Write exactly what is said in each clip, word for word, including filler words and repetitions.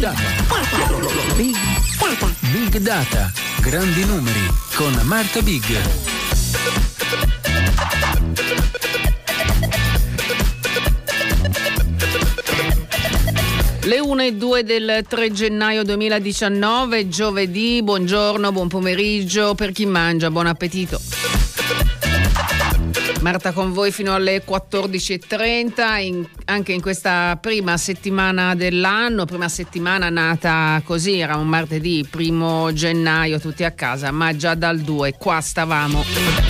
Data. Big Data. Big Data. Grandi numeri con Marta Big. Le una e due del tre gennaio duemiladiciannove, giovedì. Buongiorno, buon pomeriggio per chi mangia, buon appetito. Marta con voi fino alle quattordici e trenta, in, anche in questa prima settimana dell'anno, prima settimana nata così, era un martedì, primo gennaio, tutti a casa, ma già dal due qua stavamo.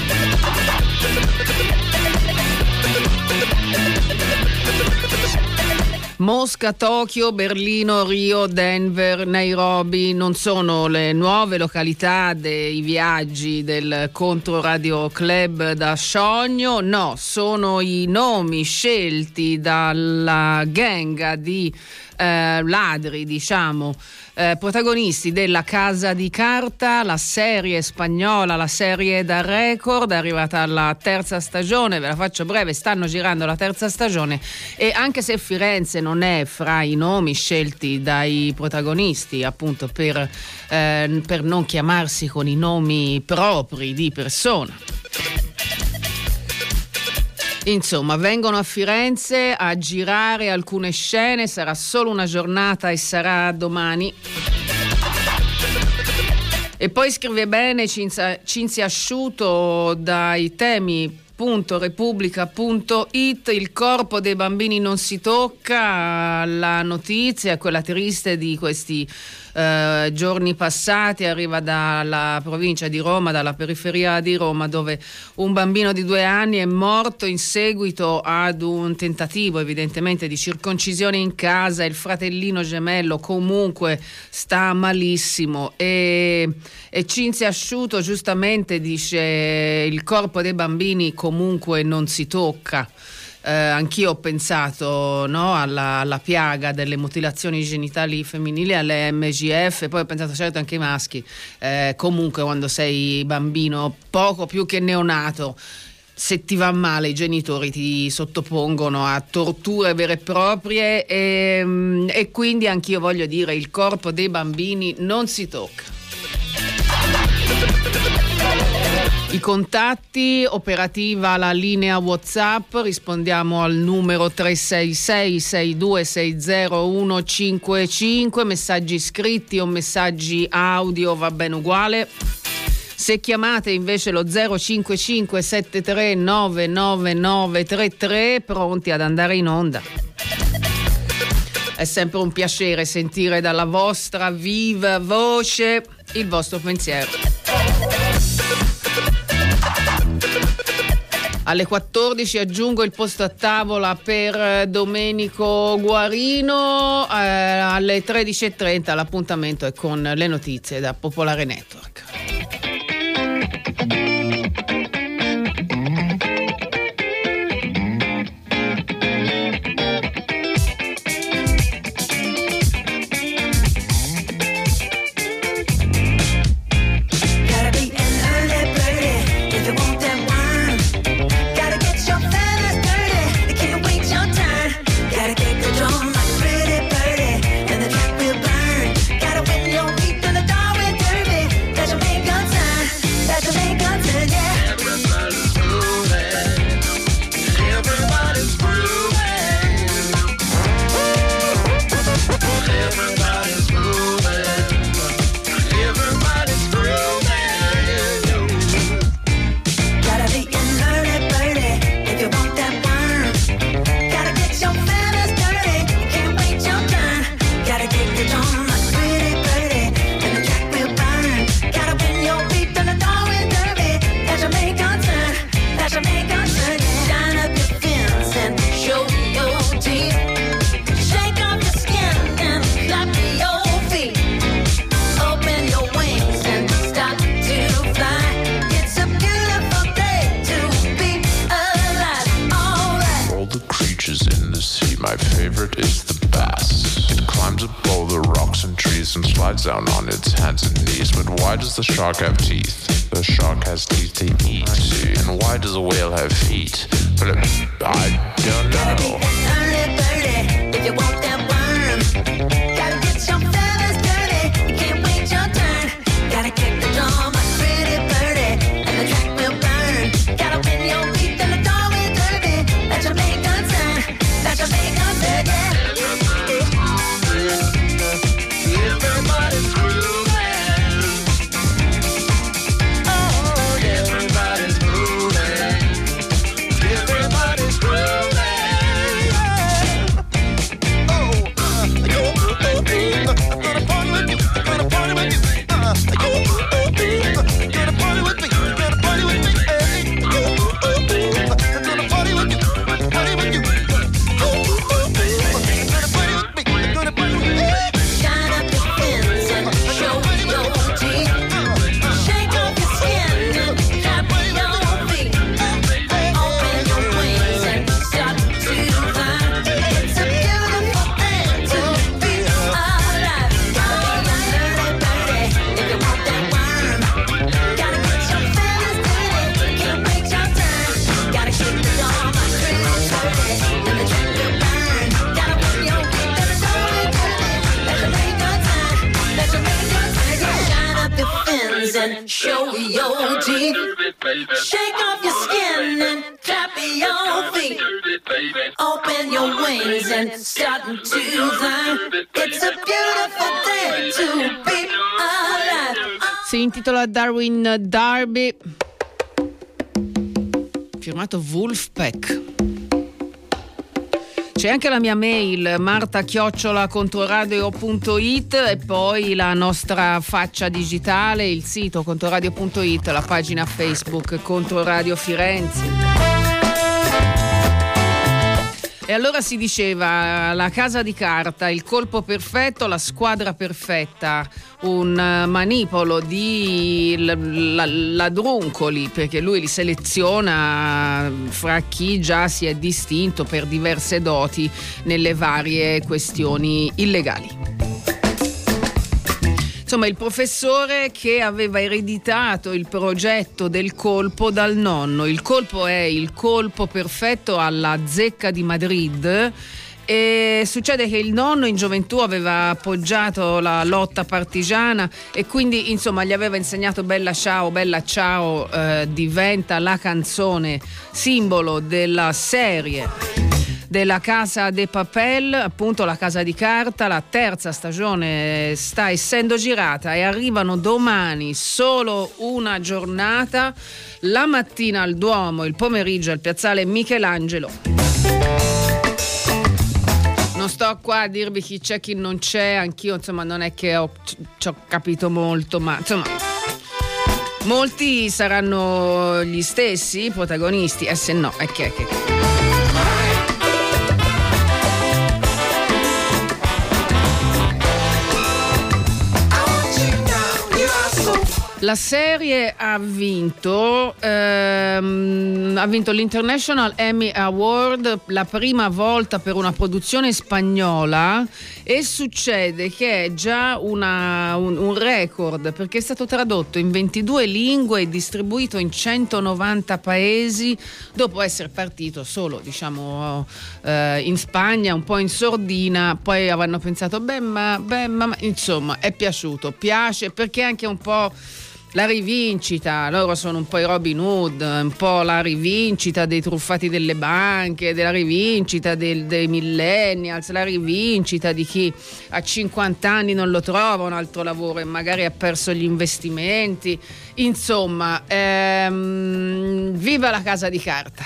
Mosca, Tokyo, Berlino, Rio, Denver, Nairobi non sono le nuove località dei viaggi del Controradio Club da Sciogno, no, sono i nomi scelti dalla gang di eh, ladri, diciamo, eh, protagonisti della Casa di Carta, la serie spagnola, la serie da record, è arrivata alla terza stagione, ve la faccio breve, stanno girando la terza stagione e anche se Firenze non è fra i nomi scelti dai protagonisti, appunto per, eh, per non chiamarsi con i nomi propri di persona. Insomma, vengono a Firenze a girare alcune scene, sarà solo una giornata e sarà domani. E poi scrive bene Cinzia, Cinzia Asciuto dai temi punto repubblica punto it, il corpo dei bambini non si tocca, la notizia, quella triste di questi eh, giorni passati, arriva dalla provincia di Roma, dalla periferia di Roma, dove un bambino di due anni è morto in seguito ad un tentativo evidentemente di circoncisione in casa, il fratellino gemello comunque sta malissimo e, e Cinzia Asciuto giustamente dice il corpo dei bambini comunque non si tocca. Eh, anch'io ho pensato, no, alla, alla piaga delle mutilazioni genitali femminili, alle M G F, poi ho pensato certo anche ai maschi. Eh, comunque quando sei bambino, poco più che neonato, se ti va male i genitori ti sottopongono a torture vere e proprie e, e quindi anch'io voglio dire il corpo dei bambini non si tocca. I contatti, operativa la linea WhatsApp, rispondiamo al numero tre sei sei sei due sei zero uno cinque cinque, messaggi scritti o messaggi audio va bene uguale. Se chiamate invece lo zero cinque cinque sette tre nove nove nove tre tre, pronti ad andare in onda. È sempre un piacere sentire dalla vostra viva voce il vostro pensiero. Alle quattordici aggiungo il posto a tavola per Domenico Guarino, eh, alle tredici e trenta l'appuntamento è con le notizie da Popolare Network. Down on its hands and knees. But why does the shark have teeth? The shark has teeth to eat. And why does a whale have feet? But it, I don't know. Gotta be an early birdie if you want that worm. Gotta get your and show your teeth. Shake off your skin and tap your feet. Open your wings and start to fly. It's a beautiful day to be alive. Si intitola Darwin Darby, firmato Wolfpack. C'è anche la mia mail marta chiocciola controradio punto it e poi la nostra faccia digitale, il sito controradio punto it, la pagina Facebook Controradio Firenze. E allora si diceva la casa di carta, il colpo perfetto, la squadra perfetta, un manipolo di ladruncoli, perché lui li seleziona fra chi già si è distinto per diverse doti nelle varie questioni illegali. Insomma, il professore che aveva ereditato il progetto del colpo dal nonno. Il colpo è il colpo perfetto alla zecca di Madrid. E succede che il nonno in gioventù aveva appoggiato la lotta partigiana e quindi insomma gli aveva insegnato Bella ciao, bella ciao, eh, diventa la canzone simbolo della serie della Casa de Papel, appunto la casa di carta. La terza stagione sta essendo girata e arrivano domani solo una giornata, la mattina al Duomo, il pomeriggio al piazzale Michelangelo. Non sto qua a dirvi chi c'è, chi non c'è, anch'io insomma non è che ho, ci ho capito molto, ma insomma molti saranno gli stessi protagonisti, eh se no, è che... che... La serie ha vinto, ehm, ha vinto l'International Emmy Award la prima volta per una produzione spagnola e succede che è già una, un, un record perché è stato tradotto in ventidue lingue e distribuito in centonovanta paesi dopo essere partito solo, diciamo, eh, in Spagna, un po' in sordina, poi avranno pensato beh ma, beh, ma insomma è piaciuto, piace perché è anche un po' la rivincita, loro sono un po' i Robin Hood, un po' la rivincita dei truffati delle banche, della rivincita del, dei millennials, la rivincita di chi a cinquanta anni non lo trova un altro lavoro e magari ha perso gli investimenti. Insomma, ehm, viva la casa di carta!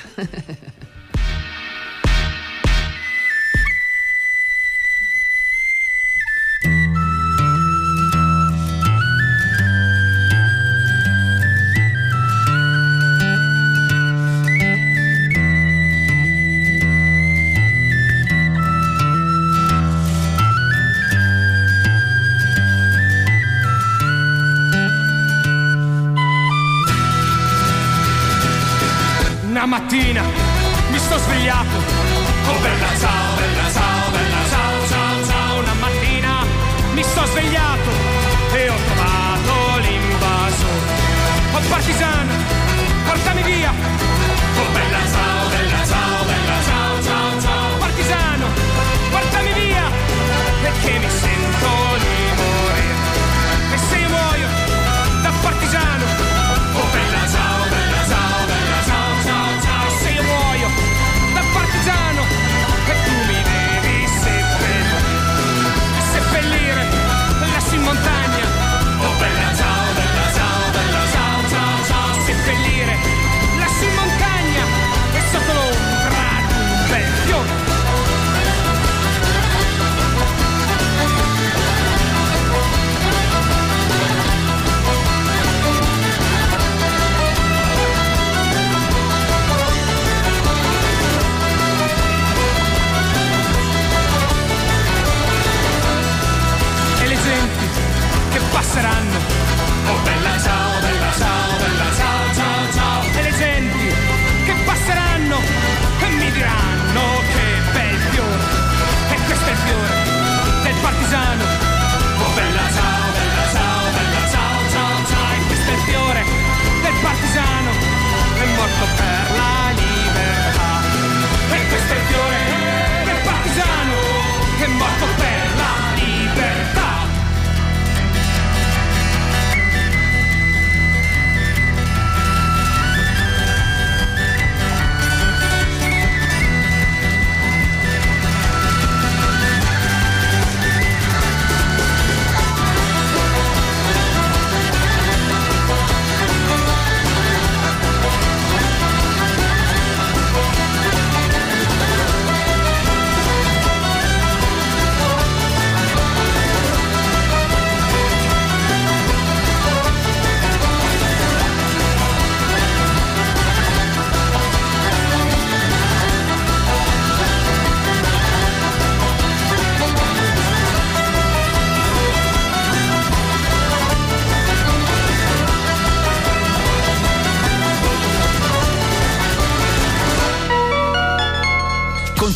Mattina mi sto svegliato, oh bella ciao, bella ciao, bella ciao, ciao, ciao. Una mattina mi sto svegliato e ho trovato l'invasore. Oh partigiano, portami via, oh bella ciao, bella ciao, bella ciao, ciao, ciao. Partigiano, portami via, perché mi sento di morire. E se io muoio da partigiano, oh bella ciao, bella ciao, bella ciao, ciao, ciao. Se io muoio da partigiano e tu mi devi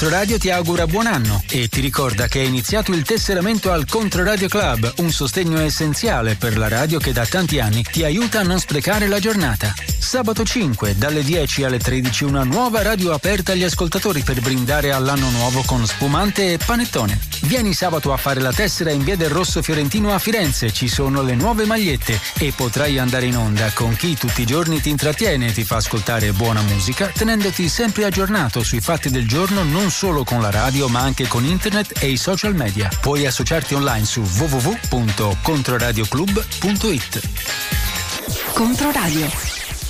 Controradio ti augura buon anno e ti ricorda che è iniziato il tesseramento al Controradio Club, un sostegno essenziale per la radio che da tanti anni ti aiuta a non sprecare la giornata. Sabato cinque, dalle dieci alle tredici, una nuova radio aperta agli ascoltatori per brindare all'anno nuovo con spumante e panettone. Vieni sabato a fare la tessera in via del Rosso Fiorentino a Firenze, ci sono le nuove magliette e potrai andare in onda con chi tutti i giorni ti intrattiene e ti fa ascoltare buona musica, tenendoti sempre aggiornato sui fatti del giorno non solo con la radio ma anche con internet e i social media. Puoi associarti online su w w w punto controradioclub punto it. Controradio.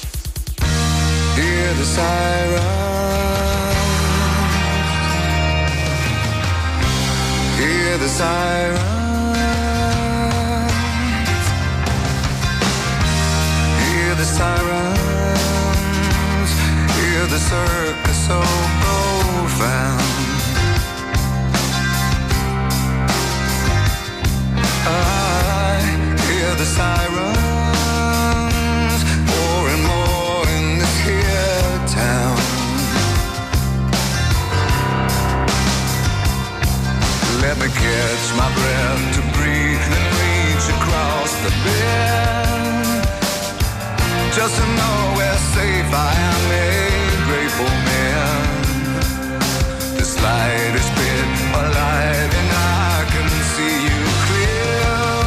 Hear the siren, hear the siren, hear the sirens, hear the circus so profound. I hear the sirens more and more in this here town. Let me catch my breath to breathe and reach across the bed, just to know where safe I am, a grateful man. This light is bit a light and I can see you clear.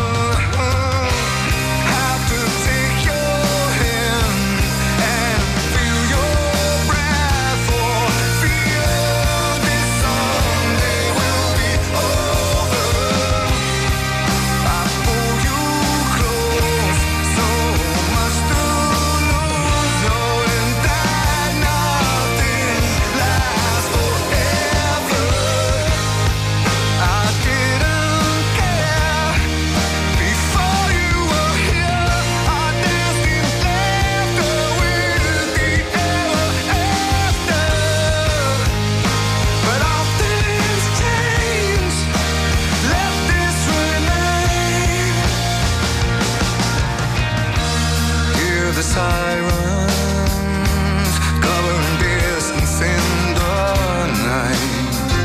Have to take your hand and feel your breath, for fear this someday will be over. I pull you close, so much to lose, knowing that nothing lasts forever. I didn't care before you were here. I danced in laughter with the ever after. But all things change. Let this remain. Hear the sirens covering distance in the night.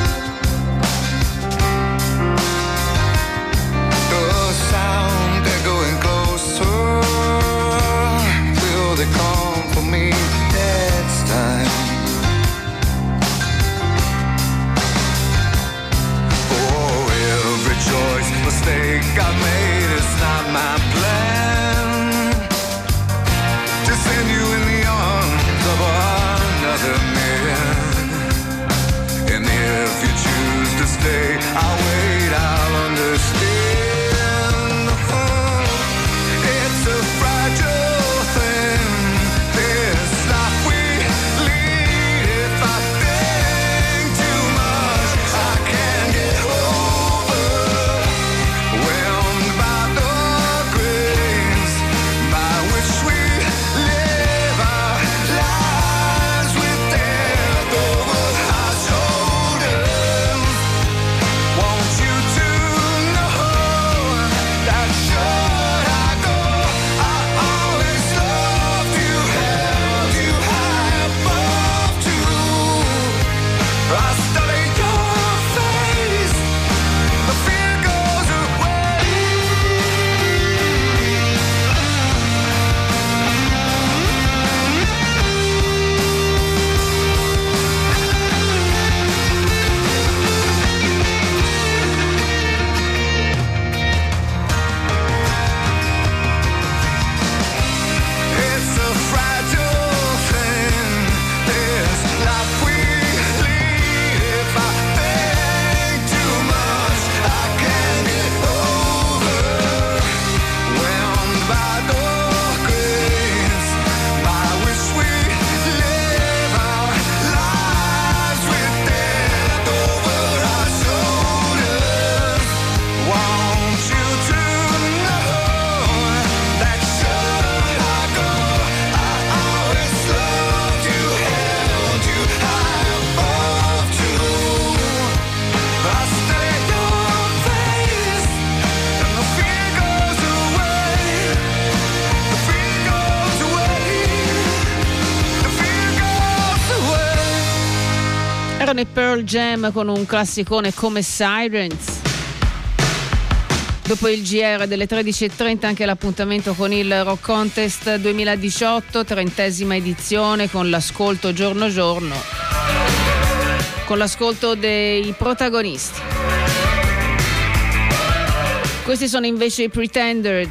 The sound, they're going closer. Will they come for me next time? Oh, every choice, mistake I made is not my plan. To send you in the arms of another man. And if you choose to stay, I'll wait, I'll understand. It's a fragile thing, this life we lead. If I think too much, I can't get overwhelmed by the grace by which we live our lives, with death over our shoulders. Want you to formazione Pearl Jam con un classicone come Sirens. Dopo il G R delle tredici e trenta anche l'appuntamento con il Rock Contest duemiladiciotto, trentesima edizione, con l'ascolto giorno giorno, con l'ascolto dei protagonisti. Questi sono invece i Pretenders.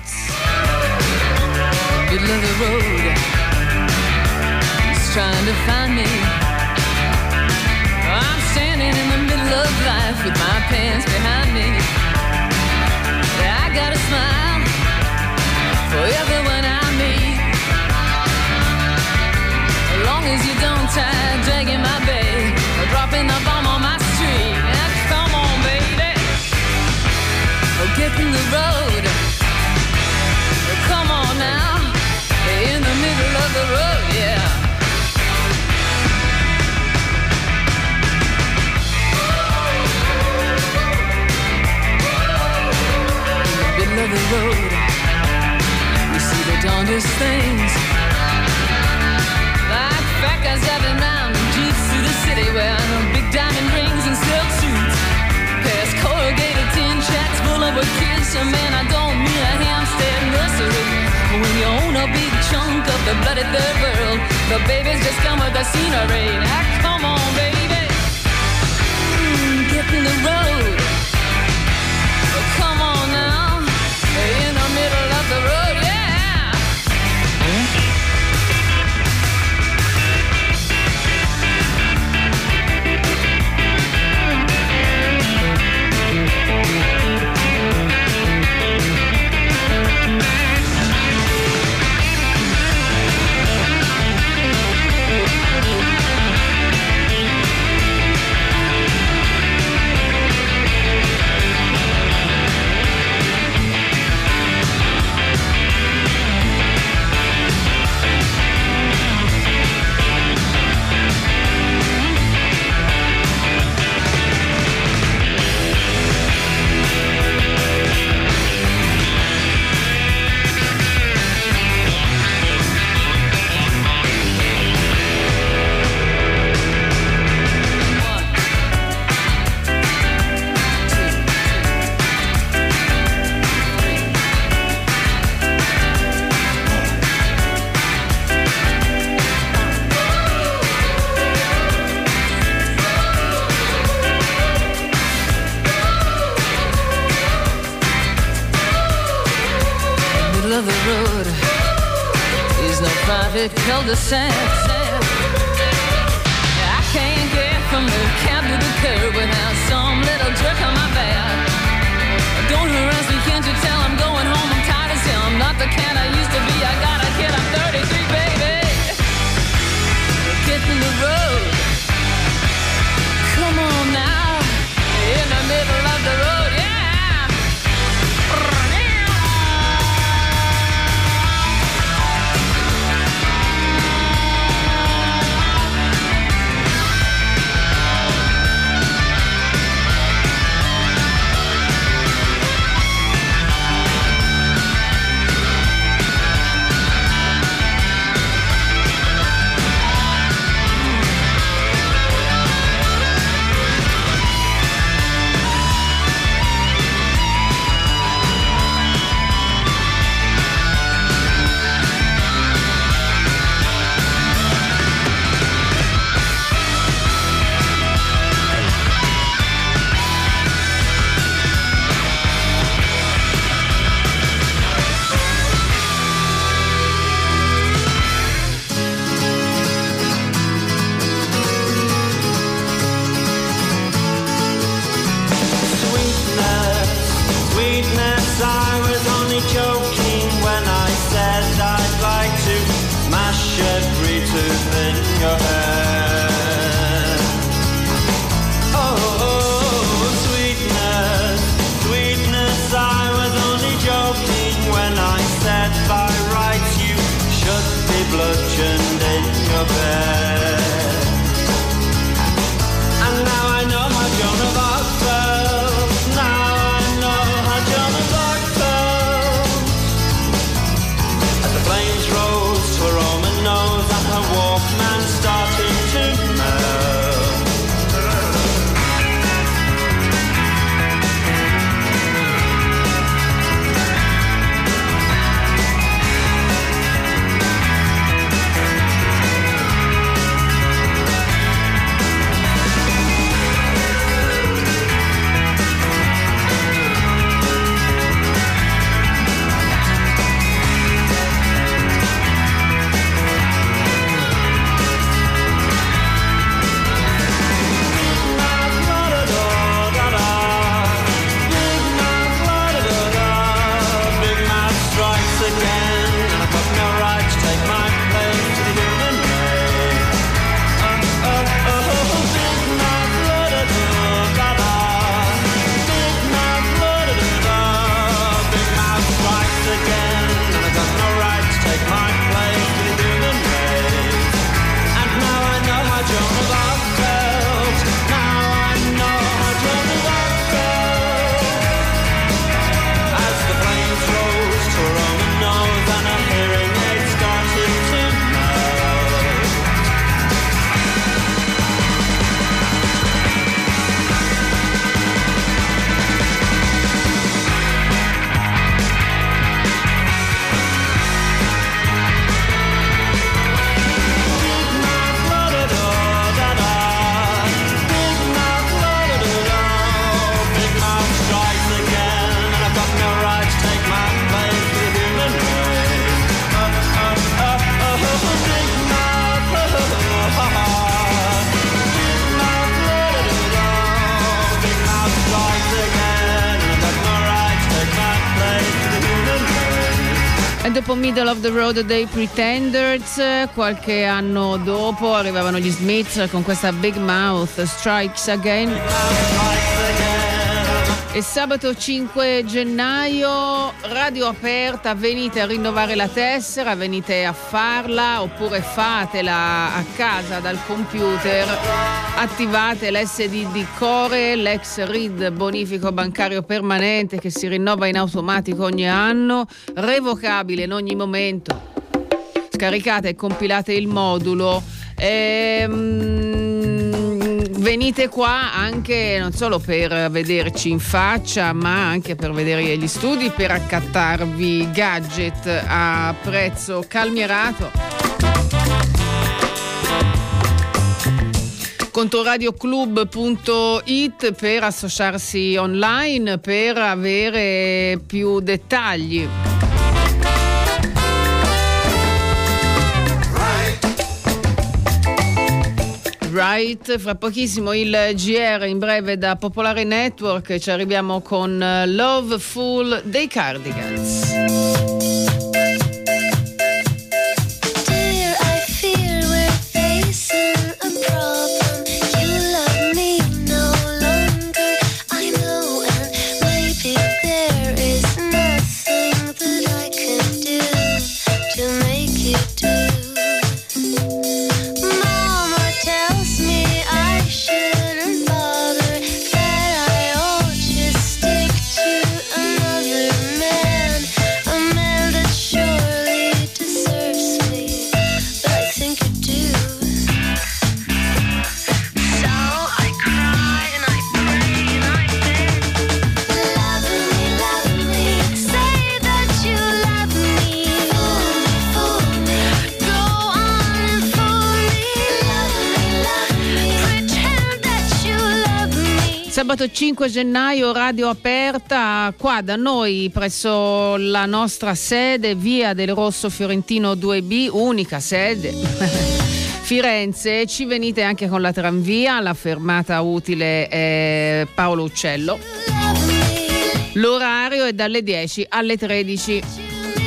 Middle of the road, he's trying to find me. I'm standing in the middle of life with my pants behind me. I got a smile for everyone I meet, as long as you don't try dragging my bag or dropping the bomb on my street. Now, come on, baby, oh, get in the road. Oh, come on now, in the middle of the road, yeah. Of the road, we see the darndest things, like fat guys driving round in jeeps through the city wearing big diamond rings and silk suits, past corrugated tin shacks full of kids. So man, I don't mean a Hampstead nursery. When you own a big chunk of the bloody third world, the babies just come with the scenery. Now come on, baby, mm, get in the road. Oh, come on now, in the middle of the road, yeah. Cul-de-sac. I can't get from the cab to the curb without some little jerk on my back. Don't harass me, can't you tell I'm going home? I'm tired as hell. I'm not the cat I used to be. I got a kid, I'm thirty-three, baby. Get in the road. Come on now, in the middle of the road, yeah. E dopo Middle of the Road dei Pretenders, qualche anno dopo arrivavano gli Smiths con questa Big Mouth, Strikes Again. E sabato cinque gennaio, radio aperta, venite a rinnovare la tessera, venite a farla oppure fatela a casa dal computer, attivate l'S D D Core, l'ex R I D bonifico bancario permanente che si rinnova in automatico ogni anno, revocabile in ogni momento. Scaricate e compilate il modulo. Ehm... Venite qua anche non solo per vederci in faccia, ma anche per vedere gli studi, per accattarvi gadget a prezzo calmierato. Contoradioclub punto it per associarsi online, per avere più dettagli. Right, fra pochissimo il G R, in breve da Popolare Network ci arriviamo con Loveful dei Cardigans. Sabato cinque gennaio, radio aperta qua da noi presso la nostra sede, via del Rosso Fiorentino due B, unica sede. Firenze, ci venite anche con la tranvia, la fermata utile è Paolo Uccello. L'orario è dalle dieci alle tredici.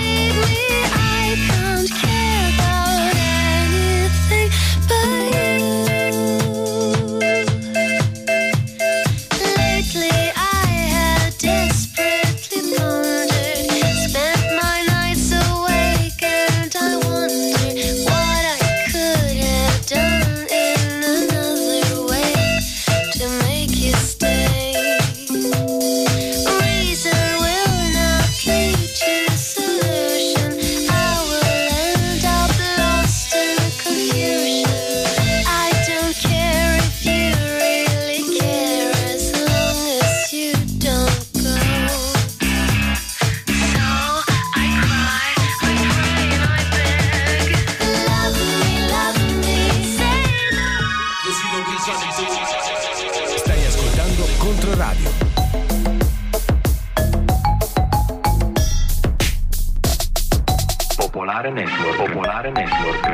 Stai ascoltando Controradio. Popolare Network. Popolare Network.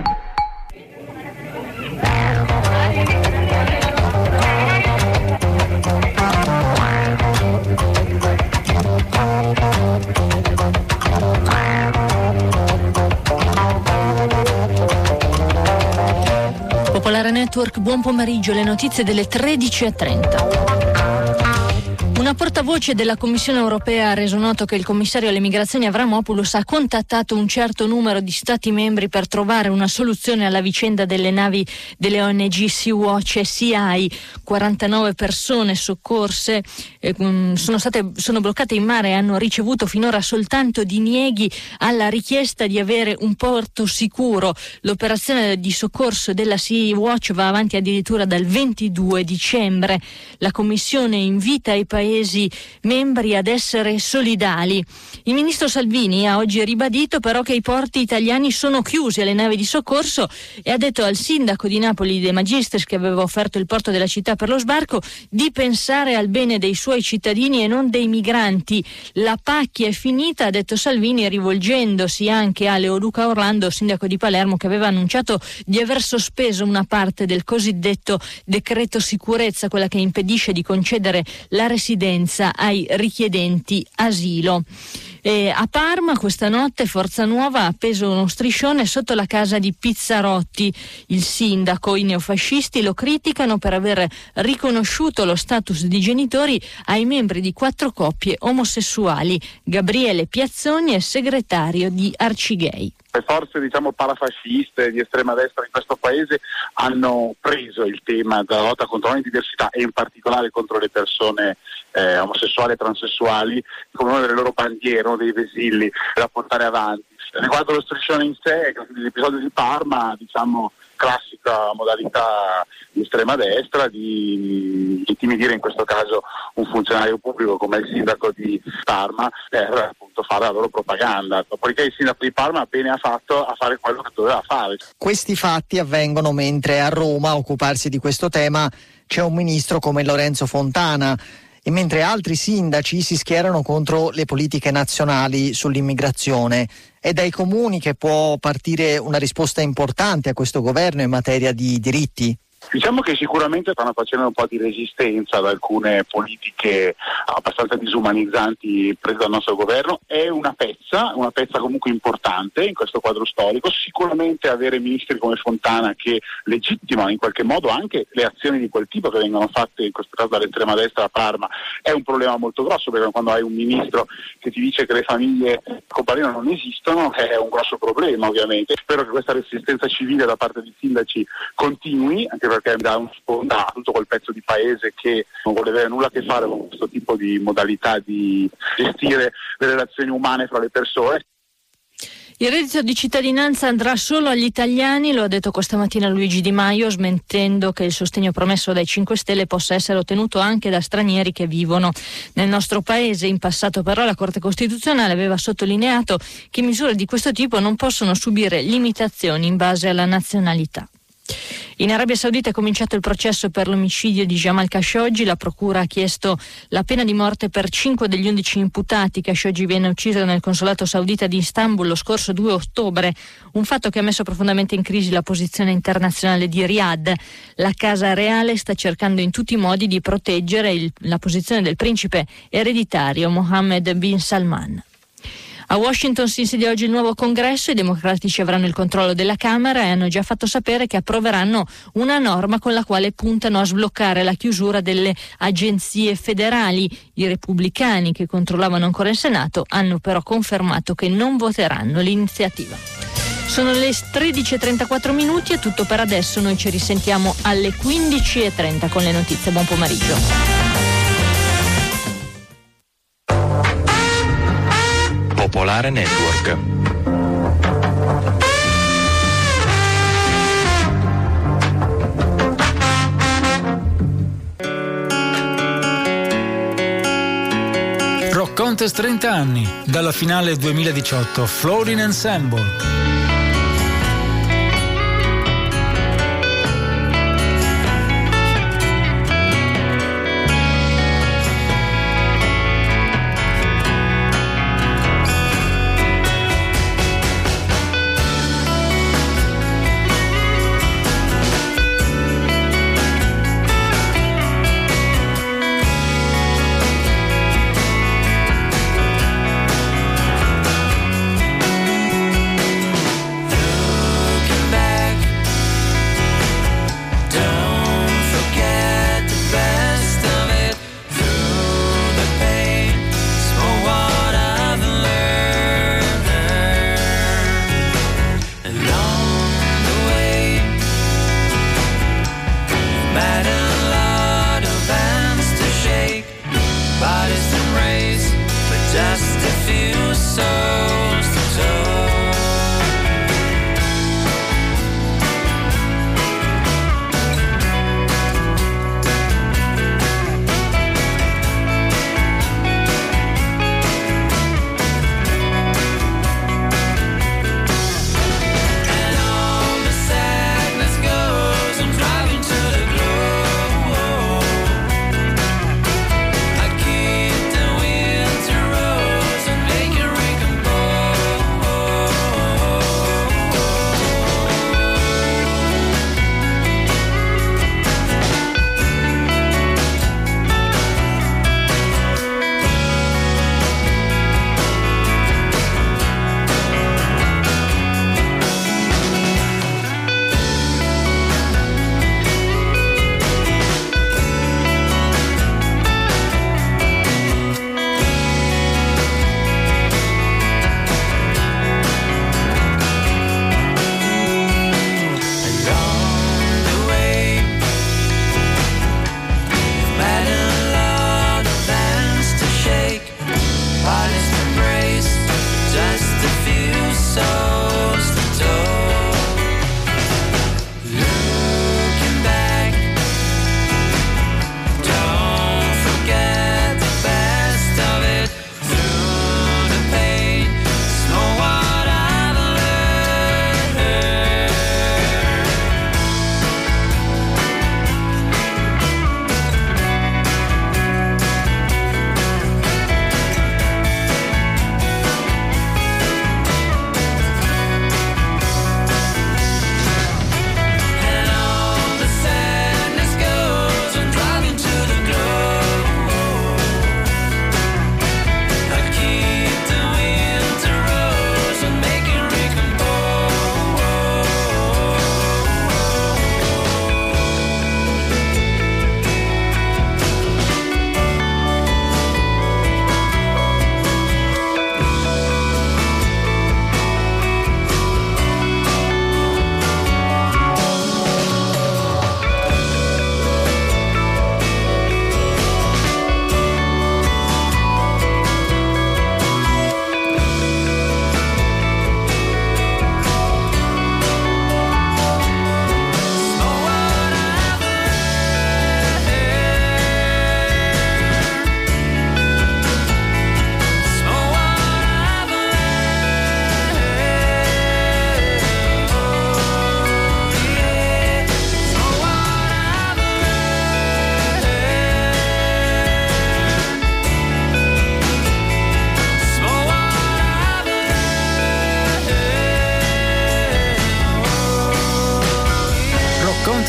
Popolare Network, buon pomeriggio, le notizie delle tredici e trenta. Una portavoce della Commissione europea ha reso noto che il commissario alle migrazioni Avramopoulos ha contattato un certo numero di stati membri per trovare una soluzione alla vicenda delle navi delle O N G Sea-Watch e Sea-Eye. quarantanove persone soccorse eh, sono state sono bloccate in mare e hanno ricevuto finora soltanto dinieghi alla richiesta di avere un porto sicuro. L'operazione di soccorso della Sea-Watch va avanti addirittura dal ventidue dicembre. La Commissione invita i paesi membri ad essere solidali. Il ministro Salvini ha oggi ribadito però che i porti italiani sono chiusi alle navi di soccorso e ha detto al sindaco di Napoli De Magistris, che aveva offerto il porto della città per lo sbarco, di pensare al bene dei suoi cittadini e non dei migranti. La pacchia è finita, ha detto Salvini, rivolgendosi anche a Leoluca Orlando, sindaco di Palermo, che aveva annunciato di aver sospeso una parte del cosiddetto decreto sicurezza, quella che impedisce di concedere la residenza ai richiedenti asilo. E a Parma questa notte Forza Nuova ha appeso uno striscione sotto la casa di Pizzarotti. Il sindaco, i neofascisti lo criticano per aver riconosciuto lo status di genitori ai membri di quattro coppie omosessuali. Gabriele Piazzoni è segretario di Arcigay. Le forze, diciamo, parafasciste di estrema destra in questo paese hanno preso il tema della lotta contro la diversità e in particolare contro le persone eh, omosessuali e transessuali come una delle loro bandiere, uno dei vessilli da portare avanti. Riguardo lo striscione in sé, l'episodio di Parma, diciamo, classica modalità di estrema destra di intimidire in questo caso un funzionario pubblico come il sindaco di Parma per appunto fare la loro propaganda. Dopodiché il sindaco di Parma bene ha fatto a fare quello che doveva fare. Questi fatti avvengono mentre a Roma a occuparsi di questo tema c'è un ministro come Lorenzo Fontana, e mentre altri sindaci si schierano contro le politiche nazionali sull'immigrazione. È dai comuni che può partire una risposta importante a questo governo in materia di diritti? Diciamo che sicuramente stanno facendo un po' di resistenza ad alcune politiche abbastanza disumanizzanti prese dal nostro governo. È una pezza, una pezza comunque importante in questo quadro storico. Sicuramente avere ministri come Fontana che legittimano in qualche modo anche le azioni di quel tipo che vengono fatte in questo caso dall'estrema destra a Parma è un problema molto grosso, perché quando hai un ministro che ti dice che le famiglie cobarino non esistono è un grosso problema ovviamente. Spero che questa resistenza civile da parte dei sindaci continui, anche perché dà un sponda a tutto quel pezzo di paese che non vuole avere nulla a che fare con questo tipo di modalità di gestire le relazioni umane fra le persone. Il reddito di cittadinanza andrà solo agli italiani, lo ha detto questa mattina Luigi Di Maio, smentendo che il sostegno promesso dai cinque Stelle possa essere ottenuto anche da stranieri che vivono nel nostro paese. In passato però la Corte Costituzionale aveva sottolineato che misure di questo tipo non possono subire limitazioni in base alla nazionalità. In Arabia Saudita è cominciato il processo per l'omicidio di Jamal Khashoggi. La procura ha chiesto la pena di morte per cinque degli undici imputati. Khashoggi viene ucciso nel consolato saudita di Istanbul lo scorso due ottobre, un fatto che ha messo profondamente in crisi la posizione internazionale di Riyadh. La Casa Reale sta cercando in tutti i modi di proteggere il, la posizione del principe ereditario Mohammed bin Salman. A Washington si insidia oggi il nuovo congresso, i democratici avranno il controllo della Camera e hanno già fatto sapere che approveranno una norma con la quale puntano a sbloccare la chiusura delle agenzie federali. I repubblicani, che controllavano ancora il Senato, hanno però confermato che non voteranno l'iniziativa. Sono le tredici e trentaquattro minuti, è tutto per adesso, noi ci risentiamo alle quindici e trenta con le notizie. Buon pomeriggio. Popolare Network. Rock Contest trenta anni, dalla finale duemiladiciotto, Floating Ensemble.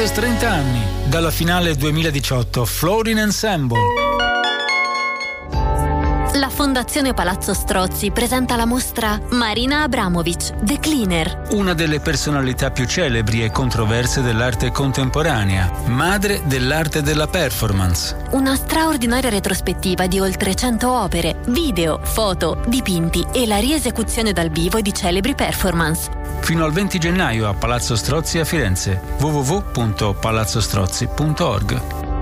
Beatles trenta anni. Dalla finale duemiladiciotto, Florin Ensemble. La Fondazione Palazzo Strozzi presenta la mostra Marina Abramovic, The Cleaner. Una delle personalità più celebri e controverse dell'arte contemporanea, madre dell'arte della performance. Una straordinaria retrospettiva di oltre cento opere, video, foto, dipinti e la riesecuzione dal vivo di celebri performance. Fino al venti gennaio a Palazzo Strozzi a Firenze. w w w punto palazzo strozzi punto org.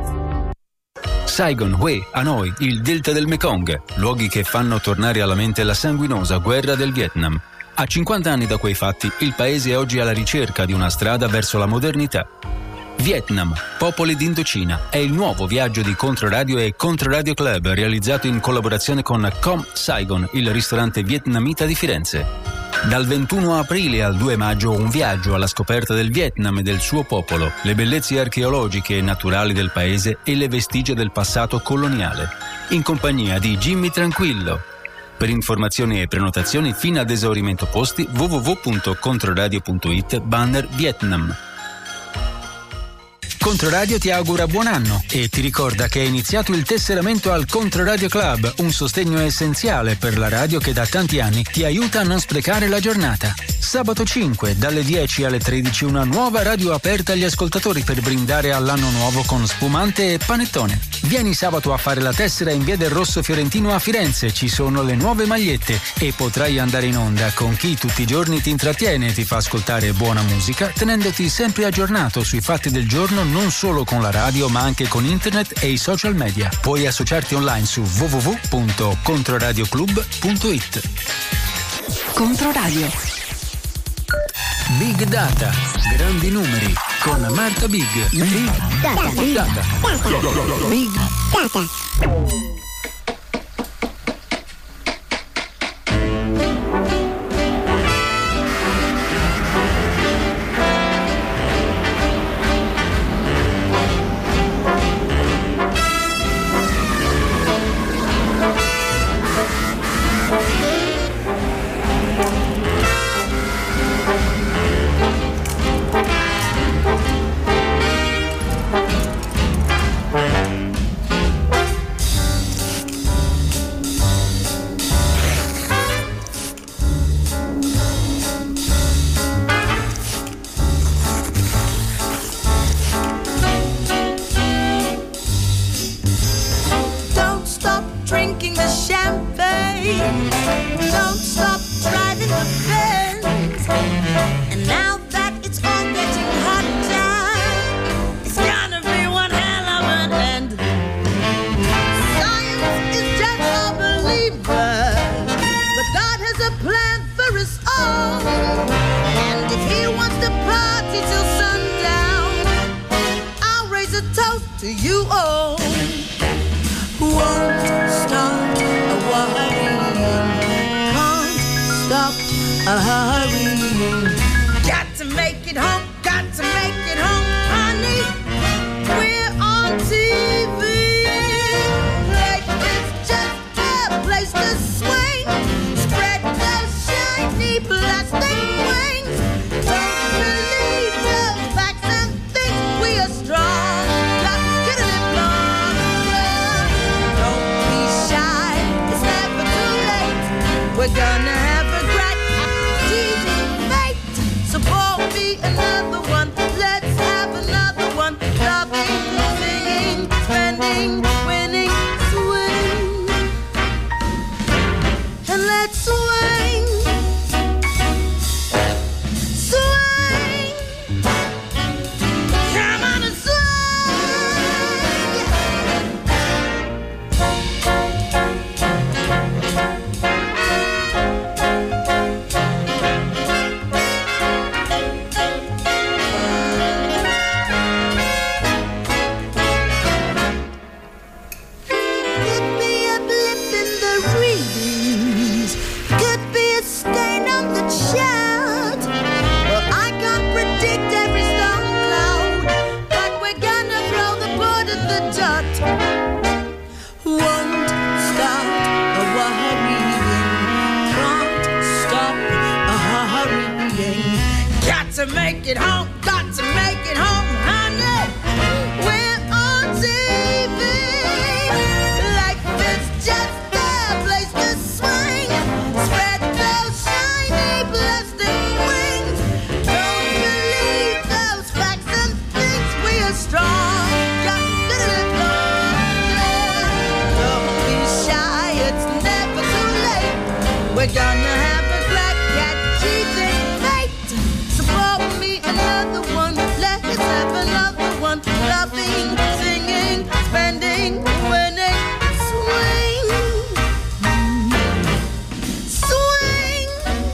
Saigon, Hue, Hanoi, il delta del Mekong, luoghi che fanno tornare alla mente la sanguinosa guerra del Vietnam. A cinquanta anni da quei fatti, il paese è oggi alla ricerca di una strada verso la modernità. Vietnam, popoli d'Indocina, è il nuovo viaggio di Controradio e Controradio Club, realizzato in collaborazione con Com Saigon, il ristorante vietnamita di Firenze. Dal ventuno aprile al due maggio un viaggio alla scoperta del Vietnam e del suo popolo, le bellezze archeologiche e naturali del paese e le vestigia del passato coloniale, in compagnia di Jimmy Tranquillo. Per informazioni e prenotazioni fino ad esaurimento posti w w w punto controradio punto it banner Vietnam. Controradio ti augura buon anno e ti ricorda che è iniziato il tesseramento al Controradio Club, un sostegno essenziale per la radio che da tanti anni ti aiuta a non sprecare la giornata. Sabato cinque, dalle dieci alle tredici, una nuova radio aperta agli ascoltatori per brindare all'anno nuovo con spumante e panettone. Vieni sabato a fare la tessera in via del Rosso Fiorentino a Firenze, ci sono le nuove magliette e potrai andare in onda con chi tutti i giorni ti intrattiene e ti fa ascoltare buona musica, tenendoti sempre aggiornato sui fatti del giorno, non solo con la radio ma anche con internet e i social media. Puoi associarti online su w w w punto controradioclub punto it. Controradio. Big Data, grandi numeri con Marta Big. Big Data. Big Data. Big Data. Got to make it home, got to make it home, honey. We're gonna have a black cat cheating fate. Support me, another one. Let's have another one. Loving, singing, spending, winning. Swing, swing,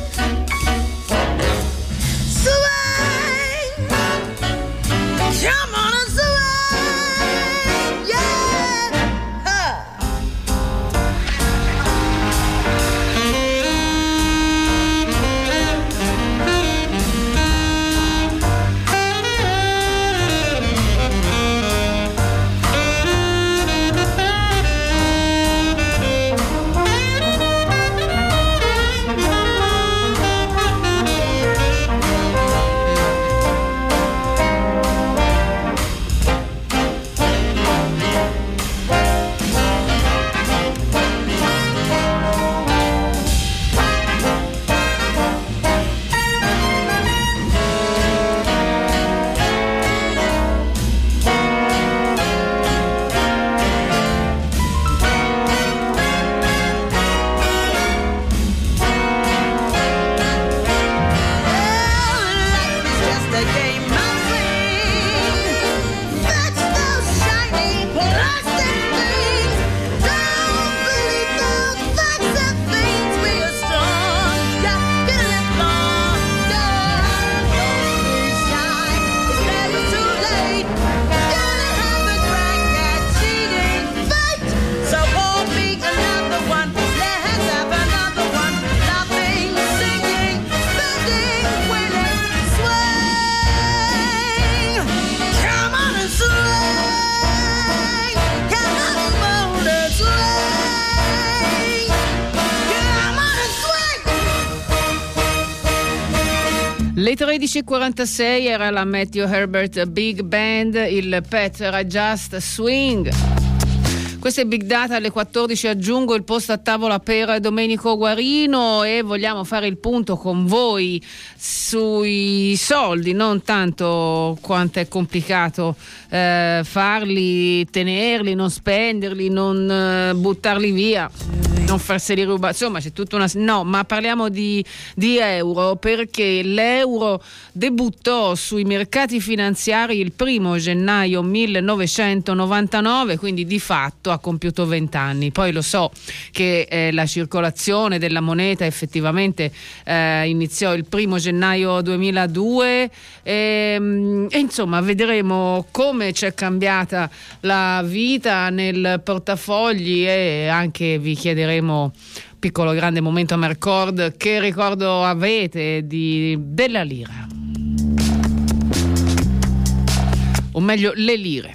swing. Come on and swing, yeah. Huh. Le tredici e quarantasei era la Matthew Herbert Big Band, il pezzo era Just Swing. Questo è Big Data. Alle quattordici aggiungo il posto a tavola per Domenico Guarino e vogliamo fare il punto con voi sui soldi, non tanto quanto è complicato eh, farli, tenerli, non spenderli, non eh, buttarli via, non farseli rubare, insomma c'è tutta una... no, ma parliamo di, di euro, perché l'euro debuttò sui mercati finanziari il primo gennaio millenovecentonovantanove, quindi di fatto ha compiuto vent'anni. Poi lo so che eh, la circolazione della moneta effettivamente eh, iniziò il primo gennaio duemiladue e, e insomma vedremo come c'è cambiata la vita nel portafogli e anche vi chiederemo, piccolo grande momento Mercord, che ricordo avete di, della lira, o meglio le lire.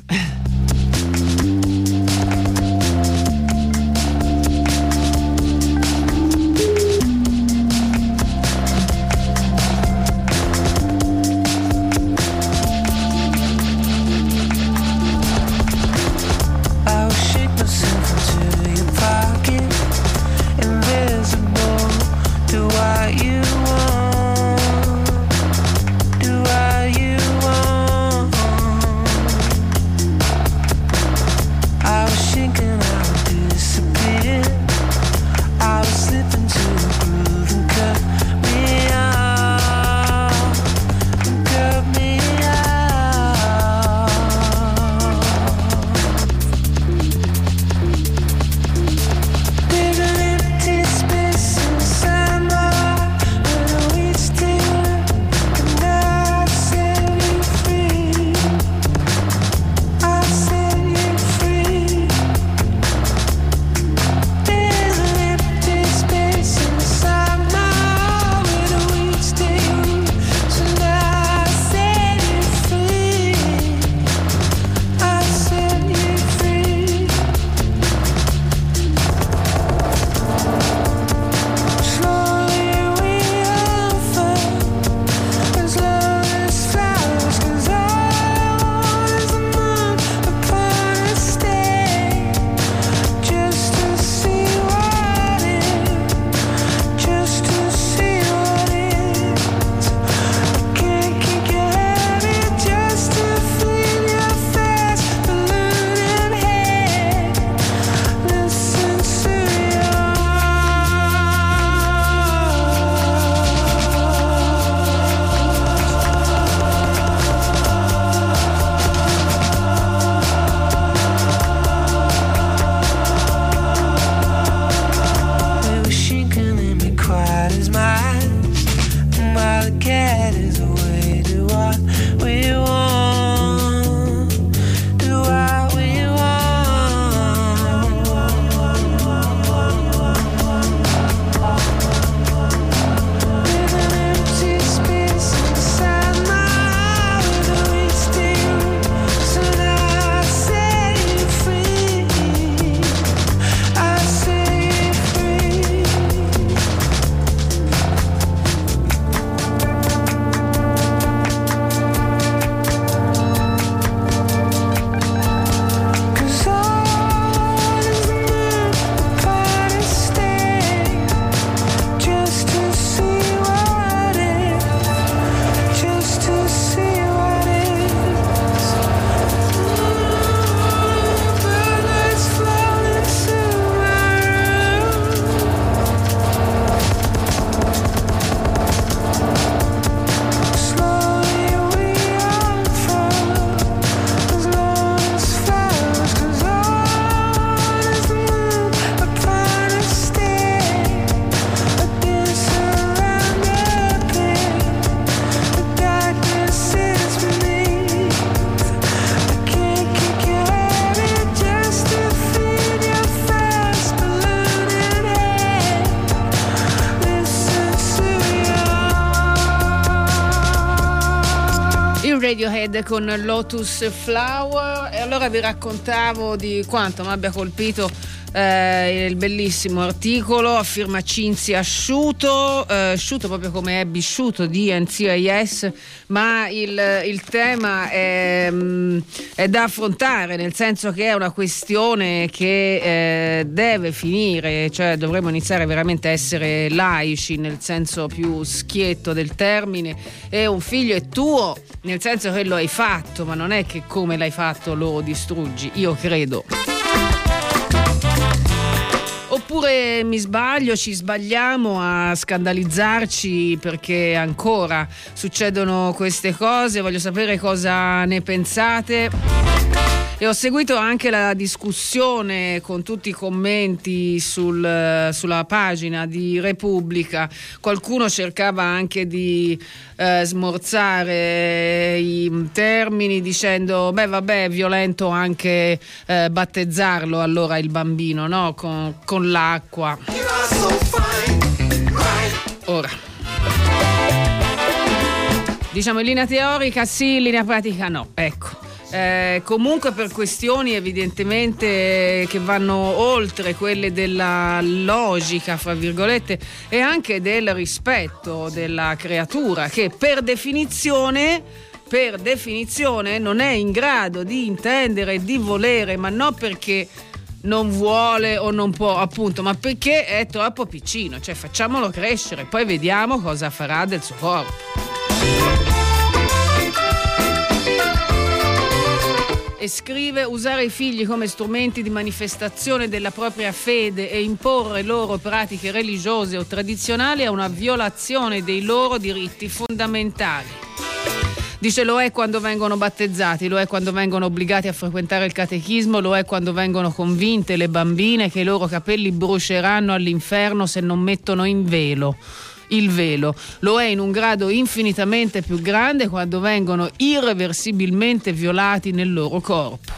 Do I you want Radiohead con Lotus Flower. E allora vi raccontavo di quanto mi abbia colpito eh, il bellissimo articolo a firma Cinzia Asciuto, eh, Asciuto proprio come Abby Asciuto di N C I S, ma il, il tema è, è da affrontare, nel senso che è una questione che eh, deve finire, cioè dovremmo iniziare veramente a essere laici nel senso più schietto del termine, e un figlio è tuo nel senso che lo hai fatto, ma non è che come l'hai fatto lo distruggi, io credo. Oppure mi sbaglio, ci sbagliamo a scandalizzarci perché ancora succedono queste cose. Voglio sapere cosa ne pensate. E ho seguito anche la discussione con tutti i commenti sul, sulla pagina di Repubblica. Qualcuno cercava anche di eh, smorzare i termini dicendo beh vabbè, è violento anche eh, battezzarlo allora il bambino, no? Con, con l'acqua. Ora, diciamo in linea teorica sì, in linea pratica no, ecco. Eh, comunque per questioni evidentemente che vanno oltre quelle della logica, fra virgolette, e anche del rispetto della creatura, che per definizione per definizione non è in grado di intendere e di volere, ma non perché non vuole o non può, appunto, ma perché è troppo piccino. Cioè facciamolo crescere, poi vediamo cosa farà del suo corpo. E scrive: usare i figli come strumenti di manifestazione della propria fede e imporre loro pratiche religiose o tradizionali è una violazione dei loro diritti fondamentali. Dice lo è quando vengono battezzati, lo è quando vengono obbligati a frequentare il catechismo, lo è quando vengono convinte le bambine che i loro capelli bruceranno all'inferno se non mettono in velo. Il velo lo è in un grado infinitamente più grande quando vengono irreversibilmente violati nel loro corpo.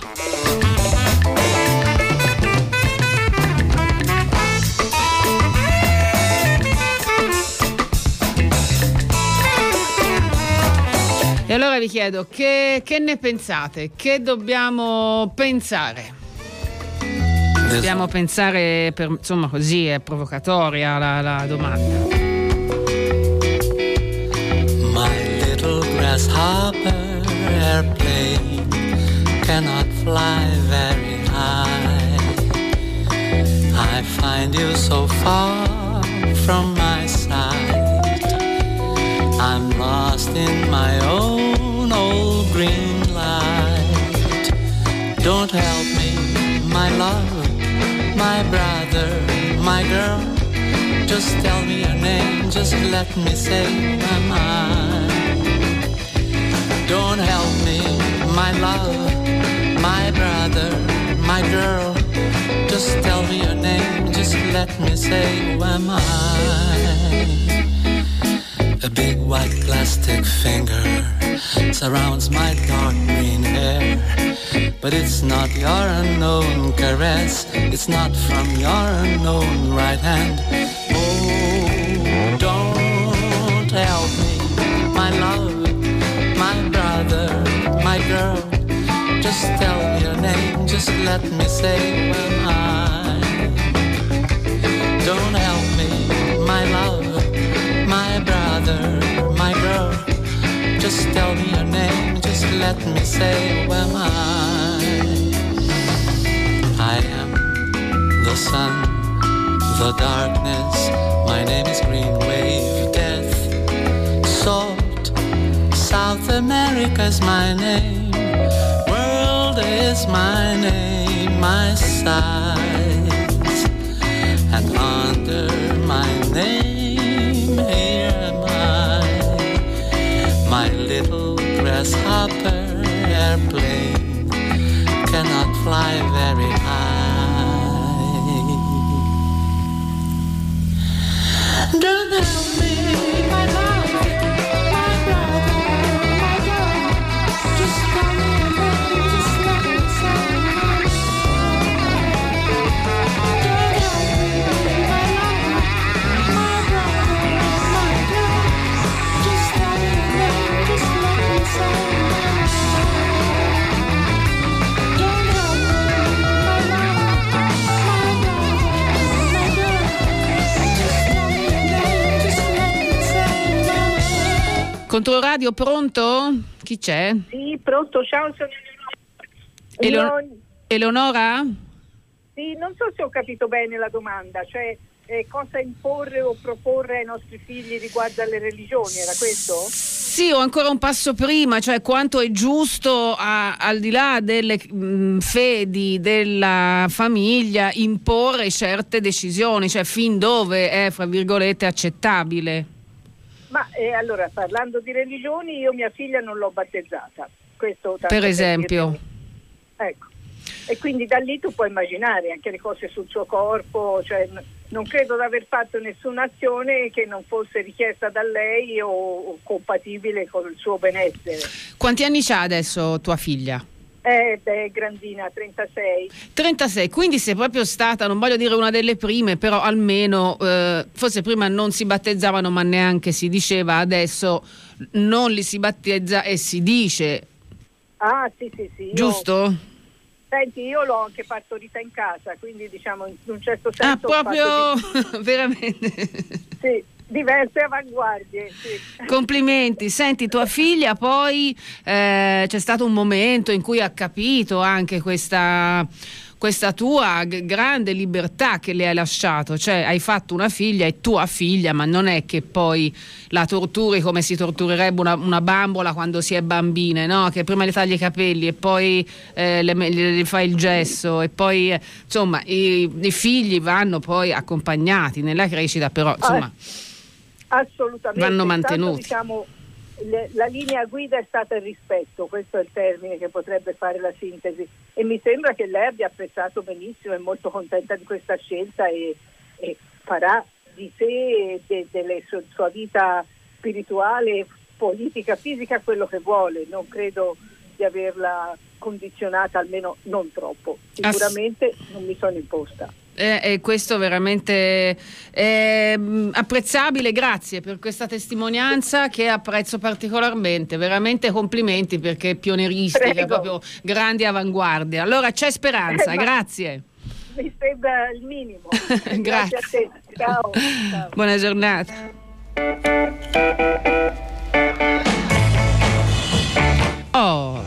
E allora vi chiedo che, che ne pensate? Che dobbiamo pensare? Dobbiamo pensare per, insomma, così è provocatoria la, la domanda. Grasshopper airplane cannot fly very high. I find you so far from my side. I'm lost in my own old green light. Don't help me, my love, my brother, my girl. Just tell me your name, just let me say my mind. Don't help me, my love, my brother, my girl. Just tell me your name, just let me say who am I. A big white plastic finger surrounds my dark green hair. But it's not your unknown caress, it's not from your unknown right hand. Oh, don't help me, my love, my brother, my girl. Just tell me your name, just let me say who am I. Don't help me, my love, my brother, my girl. Just tell me your name, just let me say who am I. I am the sun, the darkness, my name is Green Wave Death. Salt, South America's my name, world is my name, my size. And under my name, here am I, my little grasshopper airplane cannot fly very high. Don't help me, my love, my brother, my girl. Just call me a name, just let me say. Don't help me, my love, my brother, my girl. Just tell me a name, just let me say. Controradio, pronto? Chi c'è? Sì, pronto, ciao, sono Eleonora. Io... Eleonora? Sì, non so se ho capito bene la domanda, cioè eh, cosa imporre o proporre ai nostri figli riguardo alle religioni, era questo? Sì, o ancora un passo prima, cioè quanto è giusto, a, al di là delle mh, fedi della famiglia, imporre certe decisioni, cioè fin dove è, fra virgolette, accettabile. Ma eh, allora, parlando di religioni, io mia figlia non l'ho battezzata, questo tanto Per esempio. Per ecco. E quindi da lì tu puoi immaginare anche le cose sul suo corpo, cioè n- non credo di aver fatto nessuna azione che non fosse richiesta da lei o, o compatibile con il suo benessere. Quanti anni c'ha adesso tua figlia? Eh, beh, grandina, trentasei. trentasei, quindi sei proprio stata, non voglio dire una delle prime, però almeno, eh, forse prima non si battezzavano ma neanche si diceva, adesso non li si battezza e si dice. Ah, sì, sì, sì. Giusto? Io... Senti, io l'ho anche partorita in casa, quindi diciamo in un certo senso... Ah, proprio di... veramente? Sì, diverse avanguardie, sì. Complimenti. Senti, tua figlia poi eh, c'è stato un momento in cui ha capito anche questa... questa tua g- grande libertà che le hai lasciato, cioè hai fatto una figlia, è tua figlia, ma non è che poi la torturi come si torturerebbe una, una bambola quando si è bambine, no? Che prima le tagli i capelli e poi eh, le, le, le fai il gesso e poi eh, insomma i, i figli vanno poi accompagnati nella crescita, però insomma ah, assolutamente vanno mantenuti. Intanto, diciamo, le, la linea guida è stata il rispetto, questo è il termine che potrebbe fare la sintesi, e mi sembra che lei abbia apprezzato benissimo, è molto contenta di questa scelta e, e farà di sé e de, delle sua, sua vita spirituale, politica, fisica quello che vuole. Non credo di averla condizionata, almeno non troppo, sicuramente Ass- non mi sono imposta. E eh, questo veramente è apprezzabile, grazie per questa testimonianza che apprezzo particolarmente, veramente complimenti perché è pionieristica, Prego. Proprio grandi avanguardie. Allora c'è speranza, eh, grazie. Mi sembra il minimo. Grazie. Grazie a te. Ciao. Ciao. Buona giornata. Oh.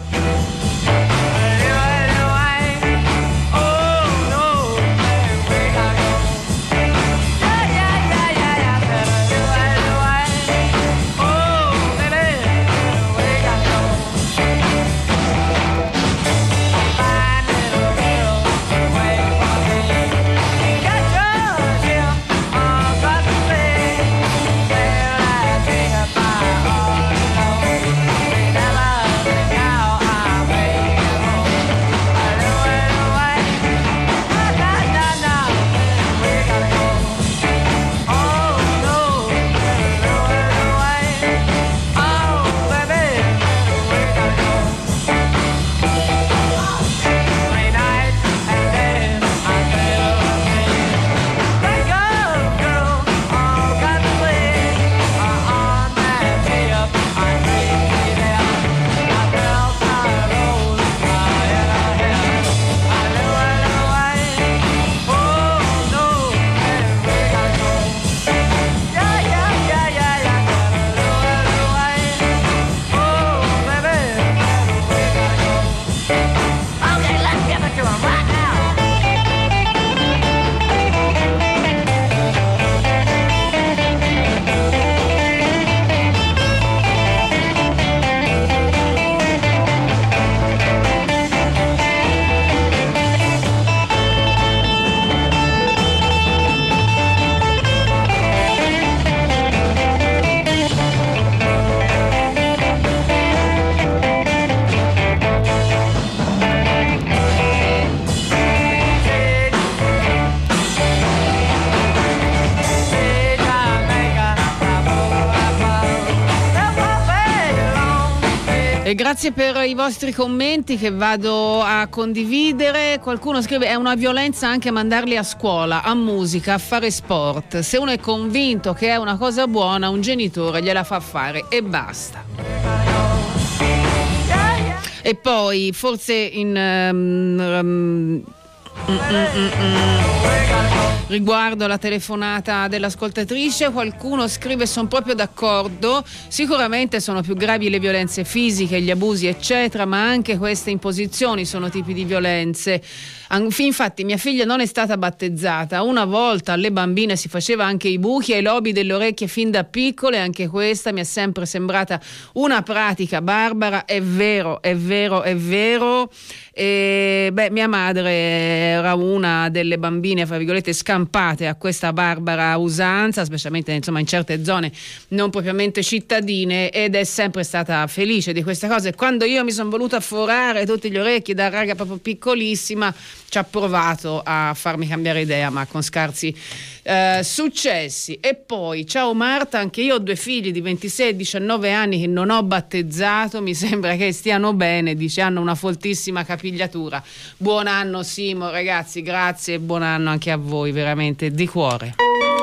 E grazie per i vostri commenti che vado a condividere. Qualcuno scrive: è una violenza anche mandarli a scuola, a musica, a fare sport. Se uno è convinto che è una cosa buona, un genitore gliela fa fare e basta. E poi forse in um, um, Riguardo la telefonata dell'ascoltatrice, qualcuno scrive: sono proprio d'accordo, sicuramente sono più gravi le violenze fisiche, gli abusi eccetera, ma anche queste imposizioni sono tipi di violenze. Infatti mia figlia non è stata battezzata, una volta alle bambine si faceva anche i buchi ai lobi delle orecchie fin da piccole, anche questa mi è sempre sembrata una pratica barbara. È vero, è vero, è vero. E, beh, mia madre era una delle bambine, fra virgolette, scampate a questa barbara usanza, specialmente insomma in certe zone non propriamente cittadine, ed è sempre stata felice di queste cose. Quando io mi sono voluta forare tutti gli orecchi da raga proprio piccolissima, ci ha provato a farmi cambiare idea, ma con scarsi eh, successi. E poi, ciao Marta, anche io ho due figli di ventisei e diciannove anni che non ho battezzato, mi sembra che stiano bene, dice, hanno una foltissima capigliatura. Buon anno Simo, ragazzi, grazie e buon anno anche a voi, veramente di cuore.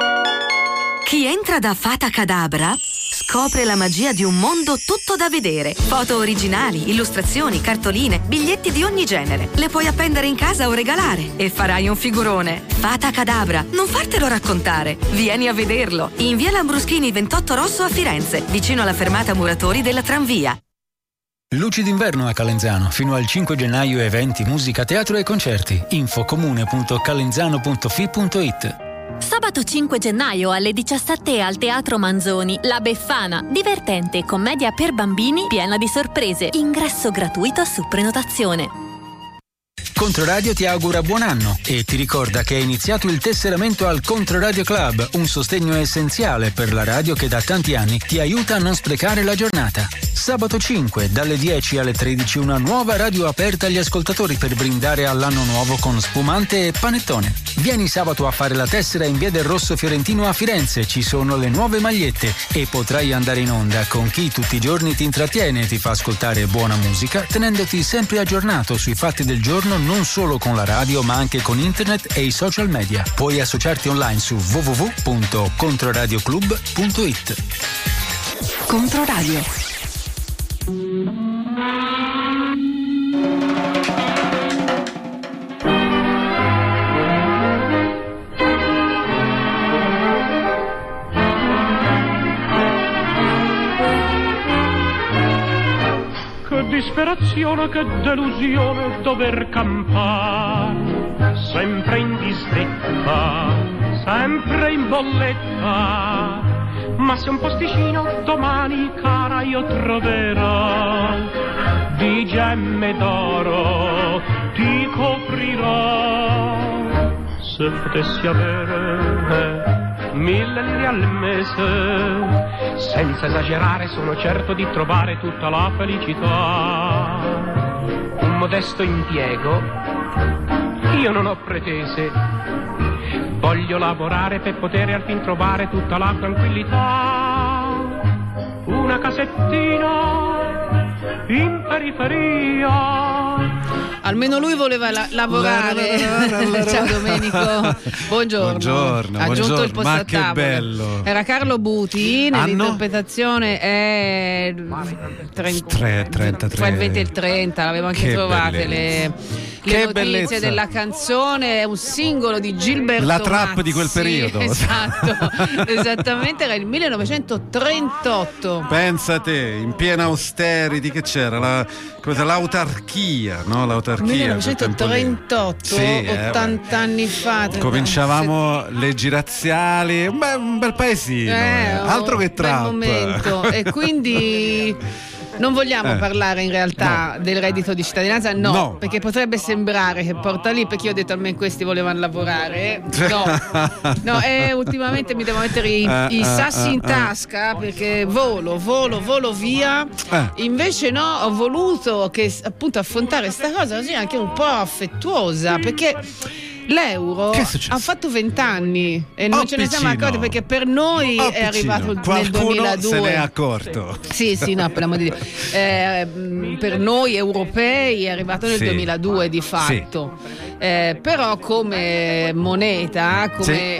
Chi entra da Fata Cadabra scopre la magia di un mondo tutto da vedere. Foto originali, illustrazioni, cartoline, biglietti di ogni genere. Le puoi appendere in casa o regalare e farai un figurone. Fata Cadabra, non fartelo raccontare. Vieni a vederlo. In via Lambruschini ventotto Rosso a Firenze, vicino alla fermata Muratori della tranvia. Luci d'inverno a Calenzano. Fino al cinque gennaio eventi, musica, teatro e concerti. infocomune punto calenzano punto fi punto it. Sabato cinque gennaio alle diciassette al Teatro Manzoni, La Befana, divertente commedia per bambini piena di sorprese. Ingresso gratuito su prenotazione. Controradio ti augura buon anno e ti ricorda che è iniziato il tesseramento al Controradio Club, un sostegno essenziale per la radio che da tanti anni ti aiuta a non sprecare la giornata. Sabato cinque, dalle dieci alle tredici, una nuova radio aperta agli ascoltatori per brindare all'anno nuovo con spumante e panettone. Vieni sabato a fare la tessera in via del Rosso Fiorentino a Firenze, ci sono le nuove magliette e potrai andare in onda con chi tutti i giorni ti intrattiene e ti fa ascoltare buona musica, tenendoti sempre aggiornato sui fatti del giorno, non solo con la radio ma anche con internet e i social media. Puoi associarti online su w w w punto controradioclub punto it. Controradio. Che disperazione, che delusione dover campare sempre in disdetta, sempre in bolletta. Ma se un posticino domani, cara, io troverò di gemme d'oro, ti coprirò. Se potessi avere mille lire al mese, senza esagerare sono certo di trovare tutta la felicità. Un modesto impiego io non ho pretese, voglio lavorare per poter al fin trovare tutta la tranquillità. Una casettina in periferia. Almeno lui voleva la- lavorare. Ciao Domenico, buongiorno. Buongiorno, Ha aggiunto buongiorno. il posto Ma a che tavola. bello. Era Carlo Buti, Anno? nell'interpretazione è trenta, Tre, trentatré. tra il venti e il trenta, l'avevo anche Che trovate le, bellezza. le Che notizie bellezza. della canzone. È un singolo di Gilberto La trap Mazzi. di quel periodo. Esatto, esattamente, era il millenovecentotrentotto. Pensa a te, in piena austerity, che c'era? La, cosa, l'autarchia, no? L'autarchia. millenovecentotrentotto, Sì, eh, ottanta anni fa. Cominciavamo le giraziali, un bel, un bel paesino, Eh, eh. altro che bel trap. momento. E quindi non vogliamo Eh. parlare in realtà del reddito di cittadinanza, no, No. perché potrebbe sembrare che porta lì, perché io ho detto a me questi volevano lavorare, no, no, e ultimamente mi devo mettere i, Eh, i eh, sassi in eh, tasca perché volo, volo, volo via. Eh. Invece no, ho voluto che appunto affrontare sta cosa così anche un po' affettuosa, perché l'euro Che è successo? ha fatto vent'anni e non Oh, ce ne siamo piccino. accorti, perché per noi Oh, è piccino. arrivato nel Qualcuno duemiladue. se ne è accorto. Sì, sì, no, per l'amor di Dio. Eh, mh, per noi europei è arrivato nel Sì. duemiladue di fatto. Eh, però come moneta, come Sì. mh,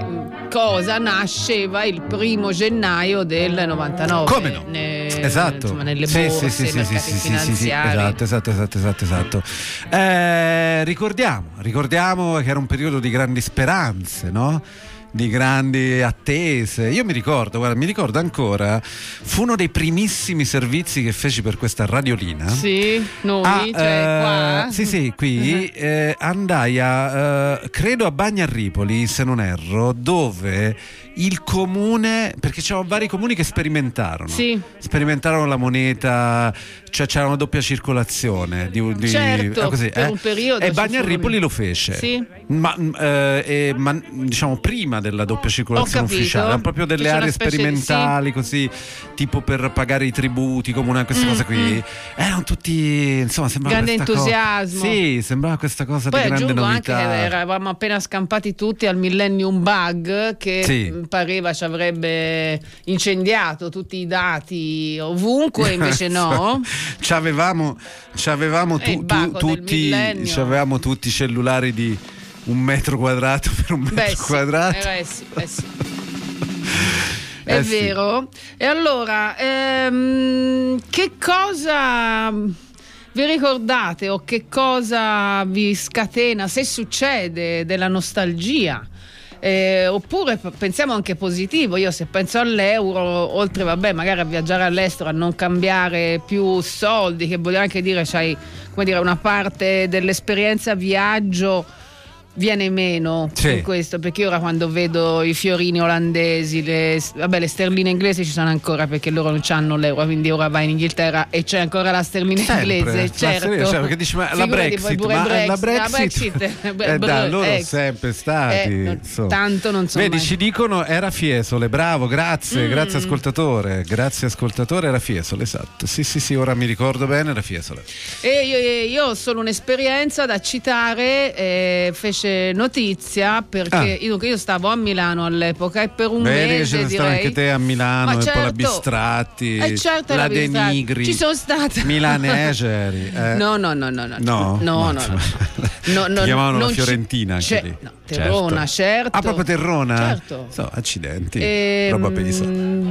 cosa nasceva il primo gennaio del novantanove. Come no? Ne, esatto. Insomma, nelle sì, borse, sì, sì, nei sì, mercati sì, sì, finanziari. sì, esatto, esatto, esatto, esatto, esatto. Eh, ricordiamo, ricordiamo che era un periodo di grandi speranze, no? Di grandi attese. Io mi ricordo, guarda, mi ricordo ancora, fu uno dei primissimi servizi che feci per questa radiolina. Sì, noi, ah, cioè eh, qua. Sì, sì, qui eh, andai a, eh, credo a Bagnarripoli, se non erro, dove il comune, perché c'erano vari comuni che sperimentarono, sì. sperimentarono la moneta, cioè c'era una doppia circolazione di, di, certo, eh, così, per eh? un periodo. E Bagnarripoli lo fece, sì. ma, eh, eh, ma diciamo prima della doppia circolazione ufficiale, erano proprio delle C'è aree sperimentali, di, sì. così, tipo per pagare i tributi, comune, queste mm, cose qui, mm. erano tutti, insomma, sembrava grande entusiasmo. Co- sì, sembrava questa cosa Poi di grande novità. Poi aggiungo anche che eravamo appena scampati tutti al Millennium Bug, che sì. pareva ci avrebbe incendiato tutti i dati ovunque, invece no. ci avevamo, ci avevamo tu, tu, tutti, ci avevamo tutti cellulari di un metro quadrato per un metro Beh, quadrato. Sì, eh, sì, eh, sì. È eh, vero. Sì. E allora, ehm, che cosa vi ricordate o che cosa vi scatena, se succede, della nostalgia? Eh, oppure pensiamo anche positivo. Io se penso all'euro, oltre vabbè magari a viaggiare all'estero, a non cambiare più soldi, che vuol anche dire c'hai, come dire, una parte dell'esperienza viaggio viene meno, sì. in questo, perché ora quando vedo i fiorini olandesi, le, vabbè le sterline inglesi ci sono ancora perché loro non hanno l'euro, quindi ora vai in Inghilterra e c'è ancora la sterlina sempre. inglese, certo, ma cioè, perché dici, ma la Brexit, ma Brexit, la Brexit, la Brexit eh, da, loro ecco. sempre stati eh, tanto non so vedi mai. Ci dicono era Fiesole, bravo, grazie mm. grazie ascoltatore, grazie ascoltatore, era Fiesole, esatto, sì sì sì, ora mi ricordo bene, era Fiesole. E io, io ho solo un'esperienza da citare, eh, fece notizia perché ah. io, io stavo a Milano all'epoca e per un Vedi mese che ce direi anche te a Milano, ma e certo, poi la Bistratti, eh certo, la, la Denigri, ci sono stata Milaneseri eh. no no no no no no no no, no, no, no ti chiamavano la ci, Fiorentina anche c'è, lì. No, Terrona, certo. Ah, proprio Terrona? Certo. So, accidenti. E, roba pesa.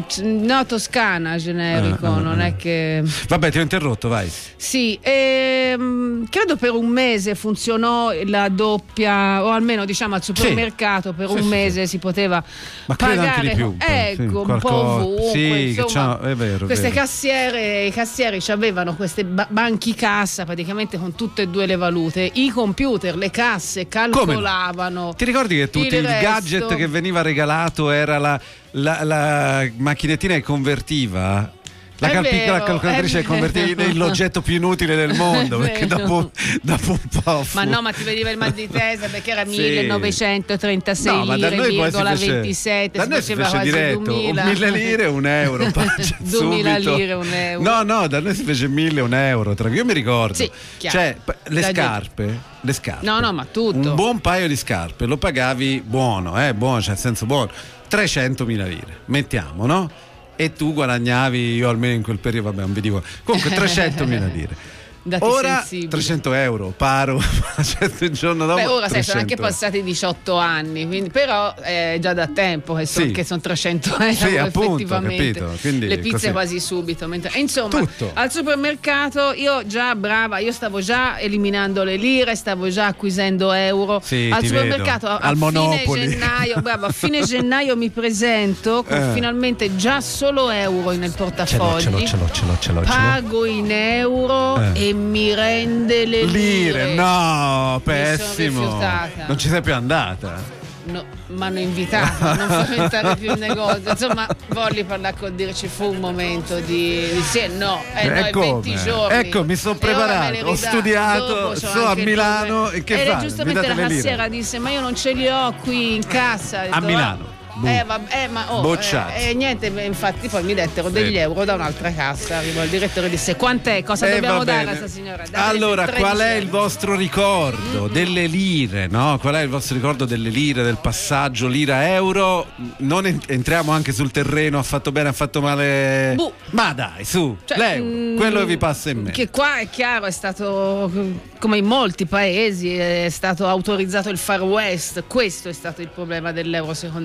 No, Toscana, generico, ah, ah, non ah. è che... Vabbè, ti ho interrotto, vai. Sì, e, credo per un mese funzionò la doppia, o almeno diciamo al supermercato, sì. per un sì, mese sì. si poteva Ma pagare. Anche di più, ecco, sì, un po' ovunque. Sì, insomma, è vero, queste è vero. cassiere, i cassieri avevano queste ba- banchi cassa praticamente con tutte e due le valute. I computer, le casse calcolavano. Ti ricordi che tu il resto. gadget che veniva regalato era la, la, la macchinettina che convertiva? La cal- vero, piccola calcolatrice che convertiva l'oggetto più inutile del mondo, perché dopo, dopo un po'. Fu... Ma no, ma ti veniva il mal di testa perché era sì. millenovecentotrentasei no, lire, virgola fece, ventisette, da si noi si faceva fece quasi diretto, duemila. un mille lire un euro. duemila lire un euro. No, no, da noi si fece mille un euro. Io mi ricordo. Sì, cioè, le da scarpe. Le scarpe. No, no, ma tutto. Un buon paio di scarpe lo pagavi buono, eh, buono, cioè nel senso buono. trecentomila lire, mettiamo, no? E tu guadagnavi, io almeno in quel periodo, vabbè, non vi dico, comunque trecentomila lire. Dati ora sensibili. trecento euro, paro, certo, il giorno dopo. Beh, ora sai, sono anche euro. passati diciotto anni, quindi, però è già da tempo che, so, sì. che sono trecento euro sì, effettivamente. Appunto, quindi le pizze così. quasi subito. Mentre, insomma, Tutto. al supermercato io già brava, io stavo già eliminando le lire, stavo già acquisendo euro. Sì, al ti supermercato vedo. a, a al fine Monopoli. gennaio, bravo, a fine gennaio mi presento con eh. finalmente già solo euro nel portafogli. Ce l'ho, ce l'ho, ce l'ho, ce l'ho, ce l'ho. Pago in euro eh. e mi rende le lire. Lire, no, pessimo. rifiutata. Non ci sei più andata. No, mi hanno invitato a non frequentare più il negozio. Insomma, voglio parlare con dire ci fu un momento di, di sì e no, eh, no, ecco, venti giorni. ecco, mi sono preparato, ho studiato, sono a Milano e che e fai? giustamente la cassiera disse ma io non ce li ho qui in cassa. A detto, Milano. Eh, vabbè, eh, ma oh, Bocciati. eh, eh, niente, infatti poi mi dettero degli sì. euro da un'altra cassa. Arrivo il direttore e disse quant'è, cosa eh, dobbiamo dare a questa signora? Dare allora, qual è il vostro ricordo mm-hmm. delle lire, no? Qual è il vostro ricordo delle lire, del passaggio lira-euro? Non ent- entriamo anche sul terreno, ha fatto bene, ha fatto male. Buh. Ma dai, su, cioè, l'euro, mh, quello che vi passa in mente. Che qua è chiaro, è stato, come in molti paesi, è stato autorizzato il Far West. Questo è stato il problema dell'euro, secondo Vabbè. me.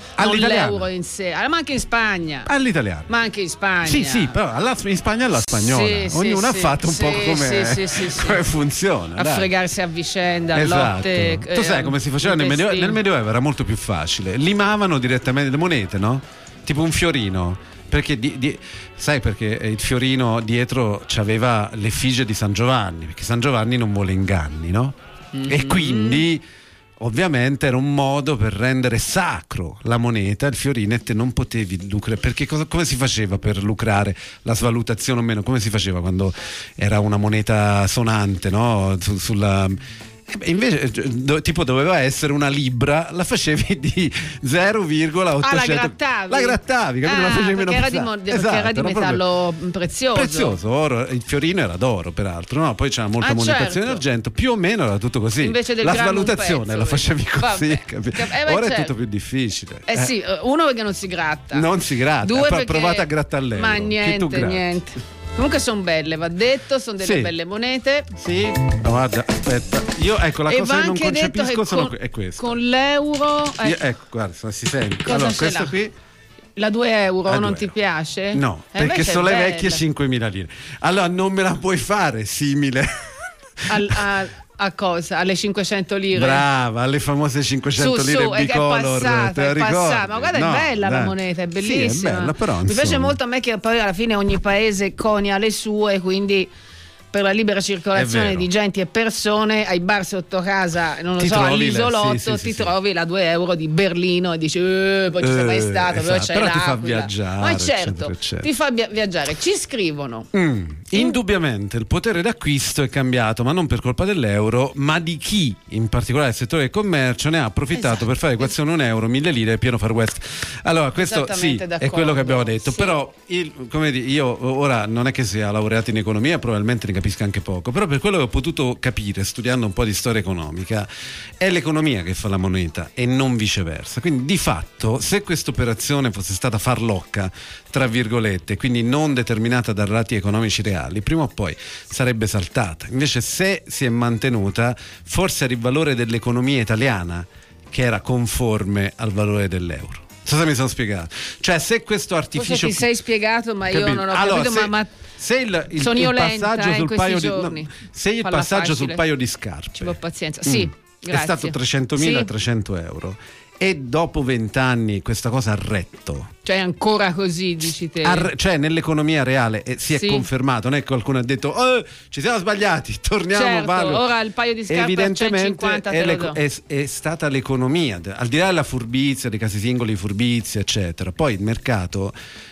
non l'euro in sé, ma anche in Spagna. All'italiano. Ma anche in Spagna. Sì, sì, però alla, in Spagna alla spagnola. Sì, ognuno sì, ha sì, fatto un sì, po' come, sì, sì, sì, come sì. funziona. A dai. fregarsi a vicenda, Esatto. lotte. Tu sai come si faceva nel Medioevo? Nel Medioevo era molto più facile. Limavano direttamente le monete, no? Tipo un fiorino. Perché di, di, sai perché il fiorino dietro c'aveva l'effigie di San Giovanni, perché San Giovanni non vuole inganni, no? Mm-hmm. E quindi ovviamente era un modo per rendere sacro la moneta, il fiorino, e te non potevi lucrare. Perché cosa, come si faceva per lucrare la svalutazione o meno? Come si faceva quando era una moneta sonante, no? Su, sulla E invece do, tipo doveva essere una libra, la facevi di zero virgola ottocento. Ah, la grattavi? La grattavi, capito? Ah, la facevi meno perché era di, pesante. mo- perché Esatto, era di era metallo proprio prezioso. prezioso, oro, il fiorino era d'oro peraltro, no? Poi c'era molta Ah, monetazione certo. d'argento, più o meno era tutto così. Invece del la grammo un svalutazione pezzo, la facevi vedi? così, Vabbè. capito? Eh, beh, Ora è certo. tutto più difficile. Eh, sì, uno perché non si gratta. Non si gratta, Due poi perché... provate a grattare l'euro. Ma Chi tu niente, gratti? niente. Comunque sono belle, va detto, sono delle Sì. belle monete. Sì, no, guarda, aspetta. Io ecco la E cosa va che non anche detto concepisco che sono con, è questa. con l'euro eh, Io- ecco, guarda, si sente. Cosa Allora, ce questo l'ha? qui la due euro La non due ti piace? no, Eh, perché invece è sono le bella. vecchie cinquemila lire. Allora non me la puoi fare simile. Al- a, a cosa? Alle cinquecento lire? Brava, alle famose cinquecento Su, lire su, è, è bicolor, passata, te la è passata. ricordi? Ma guarda, No, è bella dai. la moneta, è Sì, bellissima. è bella, però, Mi piace insomma. molto a me che poi alla fine ogni paese conia le sue, quindi per la libera circolazione vero. di genti e persone ai bar sotto casa, non lo Ti so, trovi le- all'isolotto sì, sì, ti sì, sì. trovi la due euro di Berlino e dici eh, poi ci sei mai Eh, stato, però esatto, c'è però ti fa l'Aquila. viaggiare, Ma certo, eccetera, eccetera. ti fa via- viaggiare. Ci scrivono Mm, indubbiamente il potere d'acquisto è cambiato, ma non per colpa dell'euro, ma di chi, in particolare il settore del commercio, ne ha approfittato Esatto. per fare equazione un euro, mille lire, pieno Far West. Allora, questo sì, Esattamente è d'accordo. quello che abbiamo detto, Sì. però il- come dire, io ora non è che sia laureato in economia, probabilmente ne capisco anche poco, però per quello che ho potuto capire studiando un po' di storia economica, è l'economia che fa la moneta e non viceversa. Quindi di fatto, se questa operazione fosse stata farlocca, tra virgolette, quindi non determinata da dati economici reali, prima o poi sarebbe saltata. Invece se si è mantenuta, forse era il valore dell'economia italiana che era conforme al valore dell'euro. Non so se mi sono spiegato. Cioè, se questo Forse artificio ti sei spiegato, ma io Capito? non ho Allora, capito, se- ma, ma se il, il, sono il io lenta, passaggio eh, in sul questi paio di giorni. no, se il Falla passaggio facile. sul paio di scarpe ci vuole pazienza. Sì, mm, grazie. è stato trecentomila Sì. trecento euro e dopo vent'anni questa cosa ha retto. Cioè ancora così, dici te. Ha re- cioè nell'economia reale eh, si è Sì. confermato, non è che qualcuno ha detto oh, ci siamo sbagliati, torniamo Certo, vago. ora il paio di scarpe a Evidentemente centocinquanta te è, lo l'eco- do. è, è stata l'economia, al di là della furbizia, dei casi singoli di furbizia eccetera, poi il mercato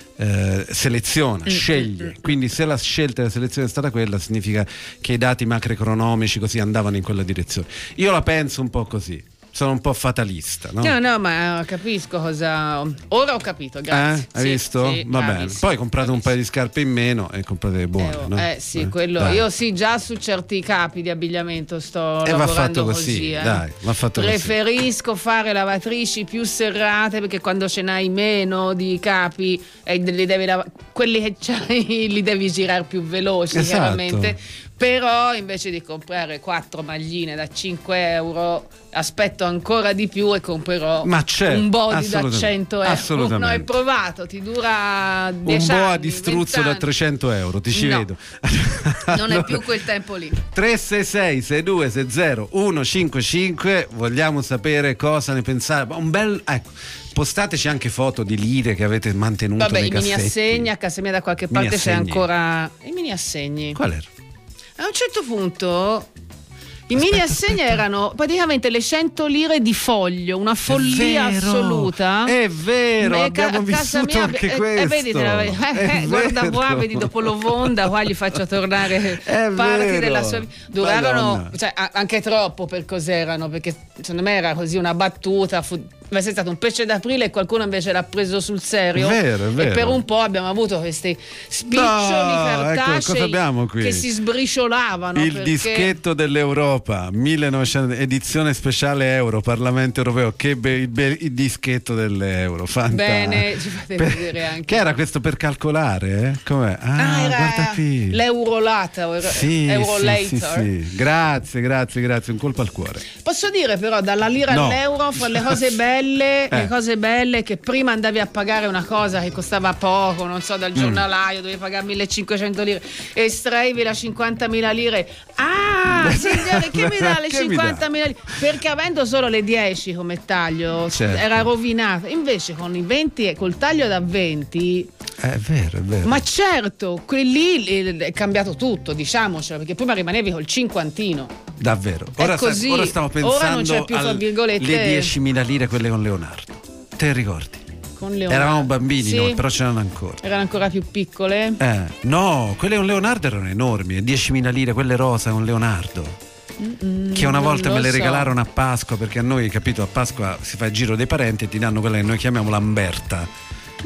eh, seleziona, Mm, sceglie, quindi se la scelta della selezione è stata quella significa che i dati macroeconomici così andavano in quella direzione. Io la penso un po' così, sono un po' fatalista, no? No, no, ma capisco cosa. Ora ho capito, grazie. Eh? Hai Sì, visto? sì, Va bene. bravissimo. Poi comprate un paio di scarpe in meno e comprate le buone. Eh, no? eh, sì, quello. dai. Io sì, già su certi capi di abbigliamento sto E va lavorando fatto così, così, eh. dai, va fatto così. Preferisco fare lavatrici più serrate perché quando ce n'hai meno di capi e li devi lav- quelli che c'hai li devi girare più veloci, Esatto. chiaramente. Però invece di comprare quattro magline da cinque euro aspetto ancora di più e comprerò Ma certo, un body da assolutamente, cento euro. assolutamente. No, hai provato, ti dura Un dieci anni, boa di struzzo venti da anni. trecento euro, ti ci No. vedo. Non è più quel tempo lì. tre sei sei sei due sei zero uno cinque cinque, vogliamo sapere cosa ne pensate. Un bel, ecco, postateci anche foto di lire che avete mantenuto Vabbè, nei i mini cassetti. assegni a casa mia da qualche Mini parte c'è assegni. ancora. I mini assegni. Qual era? A un certo punto i mini assegni erano praticamente le cento lire di foglio, una follia vero, assoluta. è vero, E ca- abbiamo a casa vissuto mia- anche e- questo. E vedi, te la- eh, È eh, guarda vero. qua, vedi dopo l'Ovonda, qua gli faccio tornare È parti vero. della sua vita. Durarono, Madonna. cioè, a- anche troppo per cos'erano, perché secondo me era così una battuta. Fu, è stato un pesce d'aprile e qualcuno invece l'ha preso sul serio. È vero, è vero. E per un po' abbiamo avuto questi spiccioli No, ecco, cartacei cosa abbiamo qui? che si sbriciolavano. Il perché... dischetto dell'Europa, millenovecento, edizione speciale Euro, Parlamento Europeo. Che be- il, be- il dischetto dell'euro, fantastico. Bene, ci fate Per- vedere anche. Che era questo per calcolare? Eh? Com'è? Ah, Ah, era guarda qui. l'Eurolata, euro, Sì, euro sì, later. sì, sì. Grazie, grazie, grazie. Un colpo al cuore. Posso dire però, dalla lira No. all'euro, fra le cose belle belle, Eh. le cose belle che prima andavi a pagare una cosa che costava poco, non so, dal giornalaio, dovevi pagare millecinquecento lire, estraivi la cinquantamila lire. Ah, signore, chi mi dà le Che mi cinquantamila lire? Perché avendo solo le dieci come taglio Certo. era rovinato. Invece con i venti, col taglio da venti, È vero, è vero. ma certo, quelli lì è cambiato tutto, diciamocelo, perché prima rimanevi col cinquantino. Davvero. È Ora, sta- così. ora stiamo Ora non pensando c'è più, tra alle virgolette- diecimila lire quelle con Leonardo. Te ricordi? Con Leonardo. Eravamo bambini Sì. noi, però c'erano ancora. Erano ancora più piccole. Eh, no, quelle con Leonardo erano enormi, diecimila lire, quelle rosa con Leonardo. Che una non volta lo me le so. regalarono a Pasqua, perché a noi, capito, a Pasqua si fa il giro dei parenti e ti danno quella che noi chiamiamo l'amberta.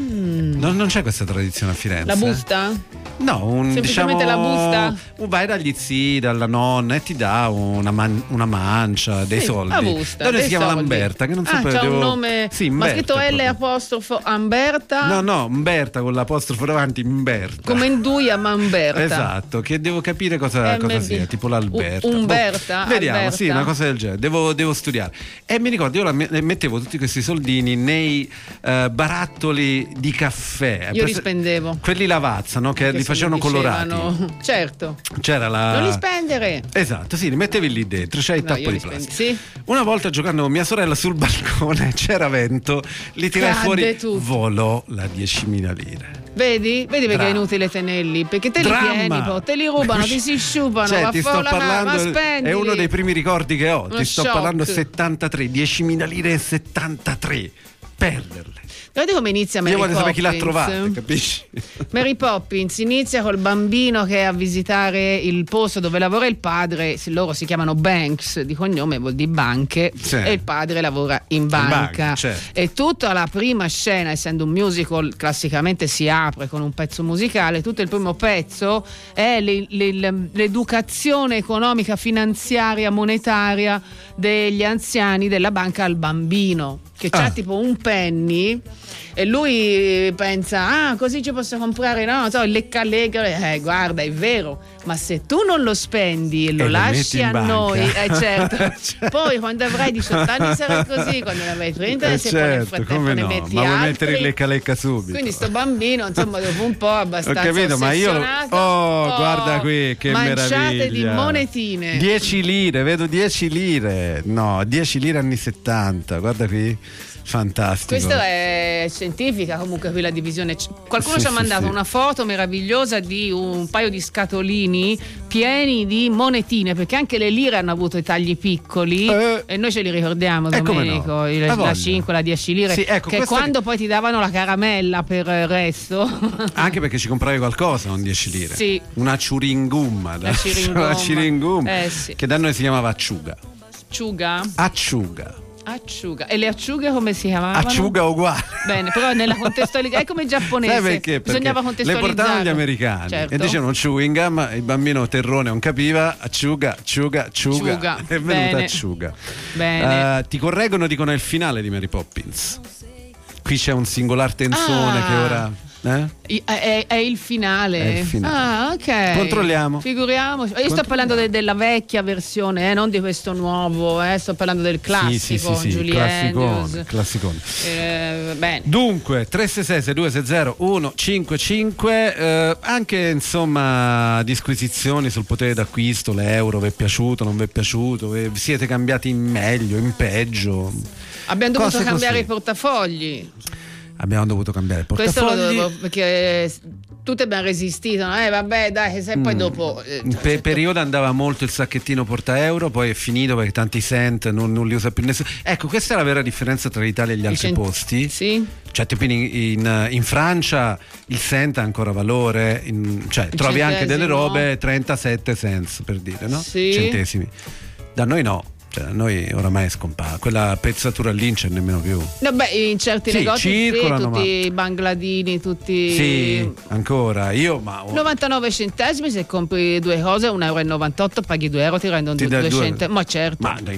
Mm. Non, non c'è questa tradizione a Firenze. La busta? No, un, Semplicemente diciamo, la busta? un- vai dagli zii, dalla nonna e ti dà una, man- una mancia, dei Sì, soldi. la busta, Da noi dei si chiama soldi. l'Amberta, che non Ah, sapevo. c'ha devo- un nome. Sì, ma Mberta scritto L proprio. apostrofo Amberta. No, no, Mberta con l'apostrofo davanti, Mberta. Come Nduia ma Amberta. Esatto, che devo capire cosa, M B. cosa sia, tipo l'Alberta. U- Umberta, Boh, vediamo, Alberta. sì, una cosa del genere. Devo, devo studiare. E mi ricordo, io la me- mettevo tutti questi soldini nei eh, barattoli di caffè. Io li Prese- spendevo. Quelli Lavazza, no? Che Perché li se mi facevano colorati. dicevano- Certo. C'era la. Non li spendere. Esatto, sì, li mettevi lì dentro, c'hai il No, tappo io di li spendi- plastica. Sì. Una volta giocando con mia sorella sul balcone, c'era vento, li tirai Cadde fuori, tutto. volò la diecimila lire. Vedi? Vedi perché Dramma. è inutile tenerli? Perché te li Dramma. tieni, poi, te li rubano, ti si sciupano. Cioè, va ti sto fuori la mano, ma parlando, spendili. è uno dei primi ricordi che ho. Uno Ti sto shock. parlando settantatré, diecimila lire e settantatré. Perderle. Guarda come inizia Mary Io voglio sapere Poppins. chi l'ha trovata, capisci? Mary Poppins inizia col bambino che è a visitare il posto dove lavora il padre, se loro si chiamano Banks di cognome, vuol dire banche, Sì. e il padre lavora in banca. banca, certo. E tutta la prima scena, essendo un musical, classicamente si apre con un pezzo musicale, tutto il primo pezzo è le- le- l'educazione economica, finanziaria, monetaria degli anziani della banca al bambino, che c'ha Ah. tipo un penny e lui pensa, ah, così ci posso comprare, no, non so, il lecca allegre. Eh, guarda, è vero, ma se tu non lo spendi e lo E lo lasci metti in a banca. noi, eh, certo. Poi quando avrai diciotto anni sarai così, quando ne avrai trenta, Eh, se poi nel certo, frattempo come ne no, metti ma vuoi altri. mettere il lecca lecca subito. Quindi sto bambino, insomma, dopo un po' Ho abbastanza capito, ma io. ossessionato, Oh, oh, guarda qui, che manciate meraviglia. di monetine. dieci lire, vedo dieci lire. No, dieci lire anni settanta, guarda qui. Fantastico. Questo è scientifica comunque qui la divisione. C- Qualcuno Sì, ci ha sì, mandato sì. una foto meravigliosa di un paio di scatolini pieni di monetine, perché anche le lire hanno avuto i tagli piccoli Eh. e noi ce li ricordiamo, Eh, come Domenico, no? il- Ha la voglia. cinque, la dieci lire, Sì, ecco, che questo- quando poi ti davano la caramella per il resto. Anche perché ci compravi qualcosa con dieci lire. Sì. Una ciringumma. La ciringumma. Una ciringumma, Eh, sì. che da noi si chiamava acciuga. Acciuga? Acciuga. Acciuga. E le acciughe come si chiamavano? Acciuga uguale. Bene, però nella contestualizzazione è come il giapponese. Sai perché? Perché Bisognava le contestualizzare. portavano gli americani Certo. e dicevano chewing gum, il bambino terrone non capiva, acciuga, acciuga, acciuga. Acciuga. È venuta Bene. acciuga. Bene. Eh, ti correggono, dicono è il finale di Mary Poppins. Qui c'è un singolar tenzone Ah. che ora. Eh? I- È, è il finale. È il finale. Ah, ok. Controlliamo. Figuriamoci. Io sto parlando de- della vecchia versione, eh, non di questo nuovo, eh. Sto parlando del classico, Sì, sì, sì, sì, Julie classicone, Andrews. classicone. Eh, bene. Dunque, tre sei sei sei due sei zero uno cinque cinque, eh, anche insomma disquisizioni sul potere d'acquisto, l'euro, vi è piaciuto, non vi è piaciuto, vi siete cambiati in meglio, in peggio? Abbiamo dovuto Cose cambiare così. i portafogli. Abbiamo dovuto cambiare il Questo lo portafogli. dovevo, perché tutti abbiamo resistito. No? Eh, vabbè, dai, se poi Mm. dopo. eh, In pe- periodo andava molto il sacchettino porta euro, poi è finito perché tanti cent non, non li usa più nessuno. Ecco, questa è la vera differenza tra l'Italia e gli altri cent- posti. Sì. Cioè, tipo in, in- in Francia il cent ha ancora valore, in- cioè Il trovi anche delle centesimo. robe trentasette cents per dire, no? Sì. Centesimi. Da noi no. Cioè, da noi oramai è scomparsa. Quella pezzatura lì non c'è nemmeno più. Vabbè, in certi Sì, negozi sì, circolano, tutti ma- i bangladini, tutti. Sì, ancora. Io, ma novantanove centesimi se compri due cose, un euro e novantotto, paghi due euro, ti rendono Ti dà due due- centesimi. Ma certo. Ma dai, ma-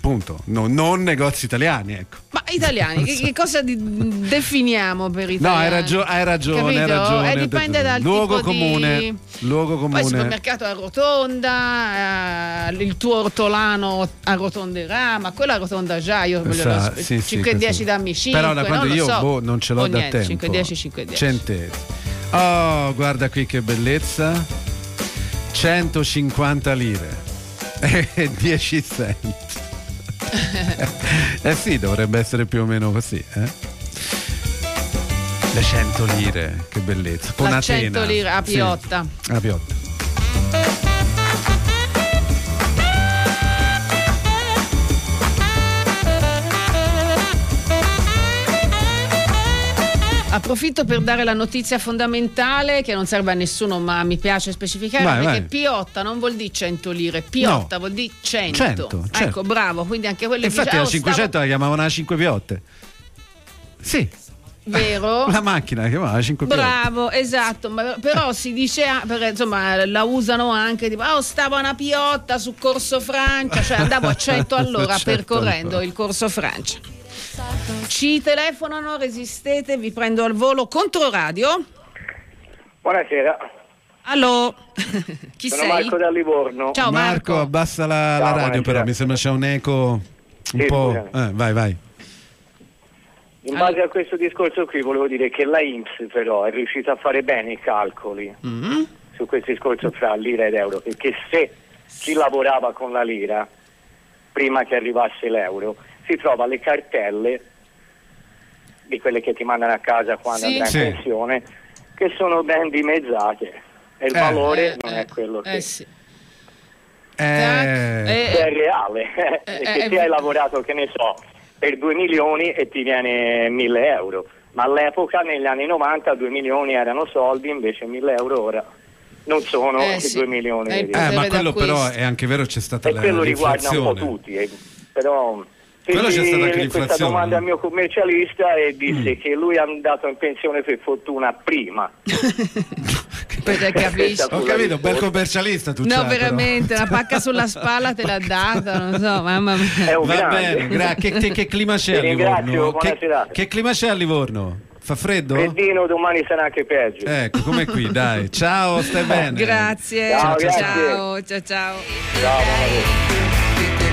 appunto no, non negozi italiani, ecco. Ma italiani, che, che cosa di, definiamo per italiani? No, hai, ragio- hai ragione, Capito? hai ragione. Eh, dipende dal luogo tipo comune, di... luogo Poi il comune. supermercato a rotonda, eh, il tuo ortolano arrotonderà, ma quello arrotonda già, io voglio Sa, lo, sì, cinque e dieci sì, dammi cinque, però da quando non io lo so. boh, non ce l'ho O da niente, tempo. cinque e dieci, cinque e dieci. Centesimi. Oh, guarda qui che bellezza. centocinquanta lire e dieci cent. Eh sì, dovrebbe essere più o meno così, eh? Le cento lire, che bellezza. Con La cento lire a Piotta. Sì, a Piotta. Approfitto per dare la notizia fondamentale che non serve a nessuno, ma mi piace specificare, vai, perché vai. Piotta non vuol dire cento lire, Piotta No. vuol dire cento. cento, certo. Ecco, bravo, quindi anche quello Infatti dice, la "Oh, cinquecento stavo-" la chiamavano la cinque piotte. Sì. Vero? La macchina la chiamava la cinque piotte. Bravo, esatto, ma però si dice, ah, perché, insomma, la usano anche tipo, oh, stavo a una Piotta su Corso Francia, cioè andavo a cento all'ora cento percorrendo all'ora. il Corso Francia. Ci telefonano, resistete, vi prendo al volo. Controradio. Buonasera. Allo. Chi Sono sei? Marco da Livorno. Ciao Marco. Marco, abbassa la, Ciao, la radio, buonasera. però mi sembra c'è un eco un Sì, po'. scusami. Eh, vai, vai. In base a questo discorso qui volevo dire che la I N P S però è riuscita a fare bene i calcoli Mm-hmm. su questo discorso fra lira ed euro, perché se chi lavorava con la lira prima che arrivasse l'euro si trova le cartelle di quelle che ti mandano a casa quando Sì. andrai Sì. in pensione, che sono ben dimezzate e il Eh. valore Eh, non eh, è quello che eh sì. Eh, Eh, che è reale, eh, perché eh, ti eh, hai lavorato, che ne so, per due milioni e ti viene mille euro, ma all'epoca negli anni novanta due milioni erano soldi, invece mille euro ora non sono Eh, i sì. due milioni. È il di- eh, ma potere quello d'acquisto. però è anche vero, c'è stata e la, quello riguarda un po' l'inflazione. tutti, eh, però Quello c'è stata anche questa l'inflazione. domanda al mio commercialista e disse Mm. che lui è andato in pensione per fortuna prima. Perché capisci? Ho capito, bel commercialista tu No, c'hai, veramente, però. una pacca sulla spalla te l'ha data, non so, mamma mia. È un Va grande. bene, gra- che, che- che clima c'è a Ti ringrazio, Livorno? buona Che, serata. che clima c'è a Livorno? Fa freddo? Freddino, domani sarà anche peggio. Ecco, come qui, dai. Ciao, stai bene. Grazie, Ciao, grazie. ciao, ciao, ciao. Ciao, buon lavoro.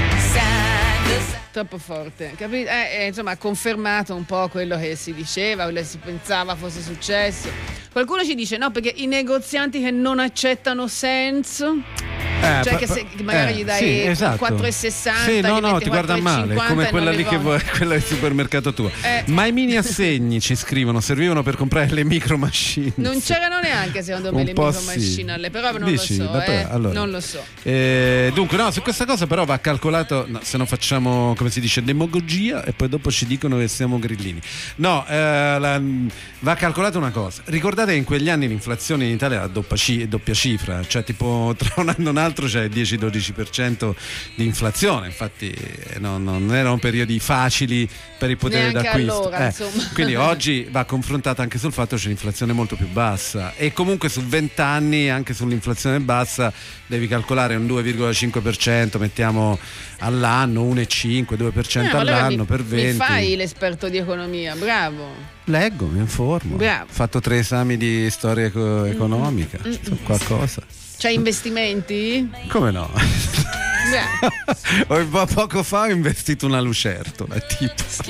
Troppo forte, capito? Eh, eh, insomma, ha confermato un po' quello che si diceva, quello che si pensava fosse successo. Qualcuno ci dice no, perché i negozianti che non accettano senso, Eh, cioè pa- che, se, pa- che magari eh, gli dai sì, esatto. quattro e sessanta, Sì, no, gli no, metti ti guarda male, come quella lì che vuoi, quella del supermercato tuo. Eh. Ma i mini assegni ci scrivono, servivano per comprare le micro machine. Non c'erano neanche secondo me Un le po' micro sì. machine alle, però non Dici? lo so, Vabbè, eh, allora. non lo so. Eh, dunque, no, su questa cosa però va calcolato, no, se non facciamo, come si dice, demagogia e poi dopo ci dicono che siamo grillini. No, eh, la- va calcolata una cosa. Ricordate che in quegli anni l'inflazione in Italia era doppia, ci- doppia cifra, cioè tipo tra un anno e un altro c'è il dieci dodici per cento di inflazione, infatti eh, no, non erano periodi facili per il potere Neanche d'acquisto. allora, Eh, insomma. quindi oggi va confrontata anche sul fatto che c'è l'inflazione molto più bassa e comunque su venti anni anche sull'inflazione bassa devi calcolare un due virgola cinque per cento, mettiamo all'anno, uno virgola cinque due per cento Eh, allora all'anno mi, per mi venti. fai l'esperto di economia, bravo. Leggo, mi informo. Bravo. Ho fatto tre esami di storia eco- economica, Mm, so qualcosa. C'hai investimenti? Come no? Beh, Ho- po- poco fa ho investito una lucertola, tipo.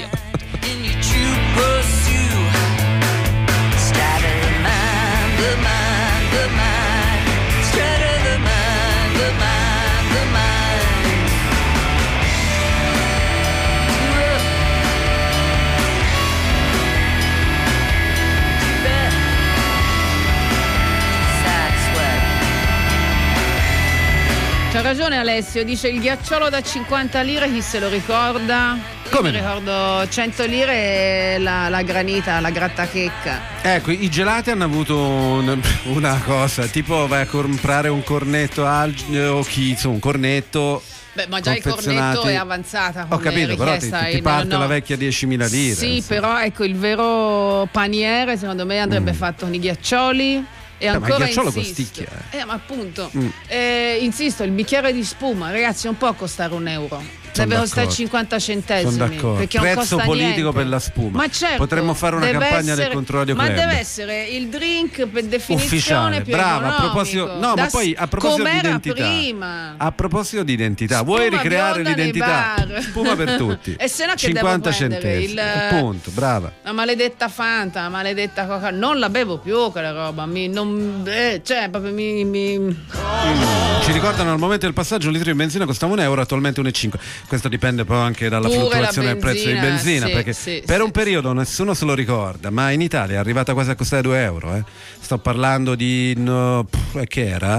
c'ha ragione Alessio, dice il ghiacciolo da cinquanta lire, chi se lo ricorda? Come Mi no? ricordo cento lire e la, la granita, la grattachecca. Ecco, i gelati hanno avuto un- una cosa, tipo vai a comprare un cornetto al, o chi, insomma, un cornetto. Beh, ma già il confezionati- cornetto è avanzata Ho come capito, però ti, richiesta ti- ti in- parte no. la vecchia diecimila lire. Sì, insomma. però ecco il vero paniere secondo me andrebbe fatto con i ghiaccioli e Mm. Eh, ma il ancora ghiacciolo insisto. costicchia, Eh, ma appunto, Mm. eh, insisto, il bicchiere di spuma, ragazzi, non può costare un euro. Deve d'accordo. costare cinquanta centesimi. Sono d'accordo. Perché non Prezzo costa politico niente. per la spuma. Ma certo, potremmo fare una deve campagna essere, del Controradio ma Club. deve essere il drink per definizione ufficiale, più brava. A economico. proposito, no, Da ma poi a proposito di com'era identità, prima. a proposito di identità, Spuma vuoi ricreare bionda nei l'identità? bar. Spuma per tutti. E se no che cinquanta devo prendere? centesimi. Il- Appunto, brava. La maledetta Fanta, la maledetta Coca, non la bevo più quella roba, mi, non, eh, cioè proprio mi, mi... Ci ricordano al momento del passaggio un litro di benzina costava un euro, attualmente uno e cinque. Questo dipende poi anche dalla Pure fluttuazione la del prezzo di benzina, benzina, sì, perché sì, per sì, un periodo nessuno se lo ricorda, ma in Italia è arrivata quasi a costare due euro. Eh. Sto parlando di no, pff, che era?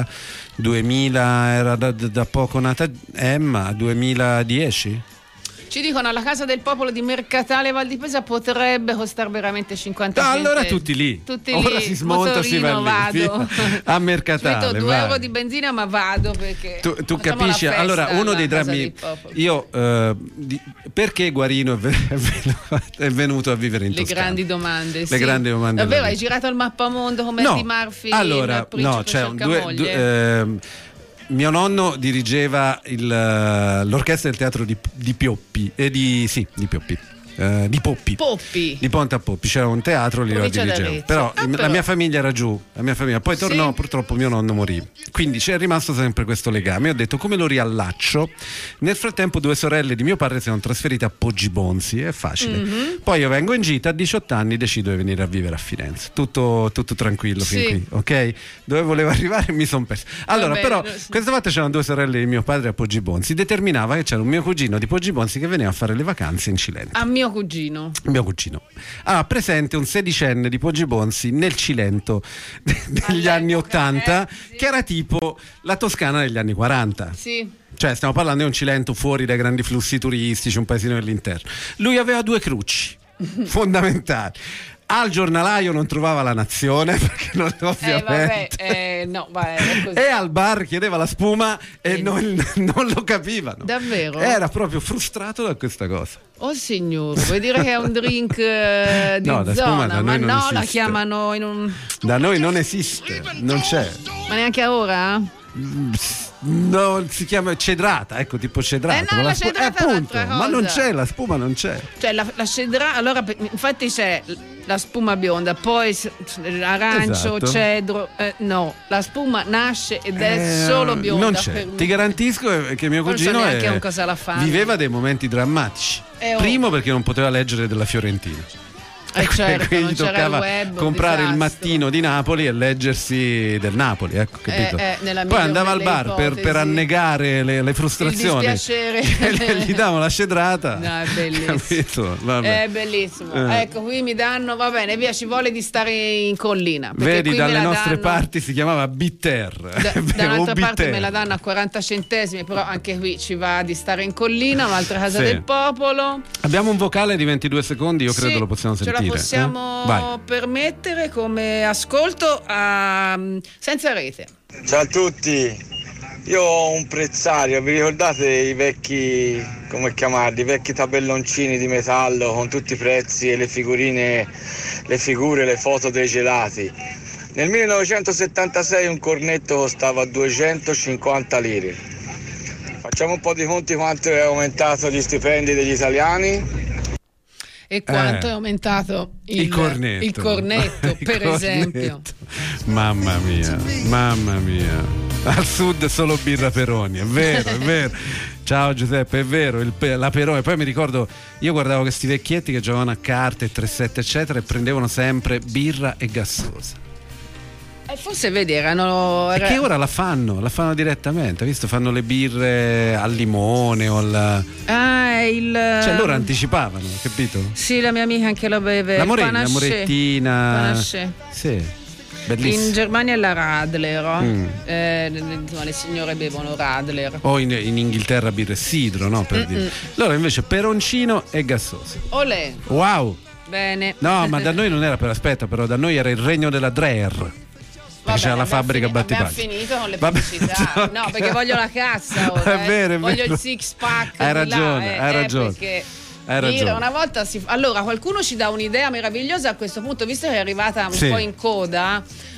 duemila, era da, da poco nata Emma, duemiladieci? Ci dicono alla Casa del Popolo di Mercatale Val di Pesa potrebbe costare veramente cinquanta Ah, centesimi. allora tutti lì. Tutti Ora lì, si smonta, si va motorino, lì. vado. A Ci Mercatale. metto due vai. euro di benzina, ma vado perché Tu, tu facciamo capisci? la festa Allora, uno alla dei Casa drammi. del Popolo. Io eh, di- perché Guarino è, ve- è venuto- è venuto a vivere in Le Toscana? grandi domande, Le sì. grandi domande Davvero, della hai girato il mappamondo come No, Eddie Murphy? allora, il principe no, c'è un cerca due, moglie? due, ehm, mio nonno dirigeva il, eh, l'orchestra del teatro di, di Pioppi, e di, sì, di Pioppi. eh, di Poppi. Poppi. Di Ponte a Poppi c'era un teatro, lì lo Provincia dirigevo. d'Arezzo. Però, Ah, il- la però. mia famiglia era giù, la mia famiglia. Poi tornò, Sì. purtroppo mio nonno morì. Quindi c'è rimasto sempre questo legame. Ho detto come lo riallaccio. Nel frattempo due sorelle di mio padre si sono trasferite a Poggibonsi, è facile. Mhm. Poi io vengo in gita, a diciotto anni decido di venire a vivere a Firenze. Tutto, tutto tranquillo fin Sì. qui, ok? Dove volevo arrivare mi sono perso. Allora, bene, però, lo so. questa volta c'erano due sorelle di mio padre a Poggibonsi. Determinava che c'era un mio cugino di Poggibonsi che veniva a fare le vacanze in Cilento. A mio cugino. Mio cugino ha presente un sedicenne di Poggibonsi nel Cilento de- degli anni ottanta, che era tipo la Toscana degli anni quaranta. Sì. Cioè, stiamo parlando di un Cilento fuori dai grandi flussi turistici, un paesino dell'interno. Lui aveva due cruci fondamentali. Al giornalaio non trovava La Nazione, perché non Eh, vabbè, ovviamente. eh, no, vabbè, è così. E al bar chiedeva la spuma e non, non lo capivano. Davvero? Era proprio frustrato da questa cosa. Oh signore, vuoi dire che è un drink eh, di No, la spuma zona? da Ma noi non no, la esiste. chiamano in un... Da noi non esiste, non c'è. Ma neanche ora? No, si chiama cedrata, ecco, tipo cedrata. Eh no, ma la spu- cedrata eh, è appunto, un'altra ma non cosa. c'è, la spuma non c'è. Cioè la, la cedra, allora per- infatti c'è la spuma bionda, poi s- arancio, Esatto. cedro, eh, no, la spuma nasce ed è Eh, solo bionda. non c'è. per me. Ti garantisco che mio Non so cugino neanche è- un cosa la fanno. viveva dei momenti drammatici. Eh, oh. Primo perché non poteva leggere della Fiorentina. Eh, certo, Quindi non c'era toccava il web, comprare il disastro. mattino di Napoli e leggersi del Napoli, ecco, capito? Eh, eh, nella Poi migliore andava al delle bar per, ipotesi. per annegare le, le frustrazioni. Il dispiacere. E gli davano la cedrata. No, è bellissimo. Capito? Vabbè. È bellissimo. Eh. Ecco, qui mi danno, va bene, via, ci vuole di stare in collina. perché Vedi, qui me dalle la nostre danno- parti si chiamava bitter. Da, da O un'altra parte bitter. me la danno a quaranta centesimi, però anche qui ci va di stare in collina, un'altra casa Sì. del popolo. Abbiamo un vocale di ventidue secondi, io credo Sì, lo possiamo ce sentire. la possiamo eh? Vai. permettere come ascolto a- senza rete. Ciao a tutti, io ho un prezzario, vi ricordate i vecchi, come chiamarli, i vecchi tabelloncini di metallo con tutti i prezzi e le figurine, le figure, le foto dei gelati? Nel millenovecentosettantasei un cornetto costava duecentocinquanta lire. Facciamo un po' di conti quanto è aumentato gli stipendi degli italiani. E quanto Eh. è aumentato il, Il cornetto. il cornetto, Il per cornetto. esempio. Mamma mia, mamma mia. Al sud solo birra Peroni, è vero, è vero. Ciao Giuseppe, è vero, il pe- la Peroni. Poi mi ricordo, io guardavo questi vecchietti che giocavano a carte, tre sette eccetera, e prendevano sempre birra e gassosa. E forse vedi, erano... E era- che ora la fanno, la fanno direttamente, hai visto? Fanno le birre al limone o al... Ah, il... Cioè loro anticipavano, capito? Sì, la mia amica anche lo beve. La il Morena, la Panaché. Morettina. Panaché. Sì, bellissimo. In Germania è la Radler, Mm. eh, insomma, le signore bevono Radler. O in, in Inghilterra birra e sidro, no? Per Mm-mm. dire. Loro invece peroncino e gassoso. Olè, Wow! bene. No, ma da noi non era per aspetta, però da noi era il regno della Dreher. Perché c'era la abbiamo fabbrica fini- Abbiamo Battipaglia. finito con le Vabbè, pubblicità. No, perché voglio la cassa ora. È eh. vero, è voglio vero. il six pack. Hai di ragione, là, eh, hai eh, ragione. perché Hai dire, ragione. una volta si... Allora, qualcuno ci dà un'idea meravigliosa a questo punto, visto che è arrivata un Sì. po' in coda.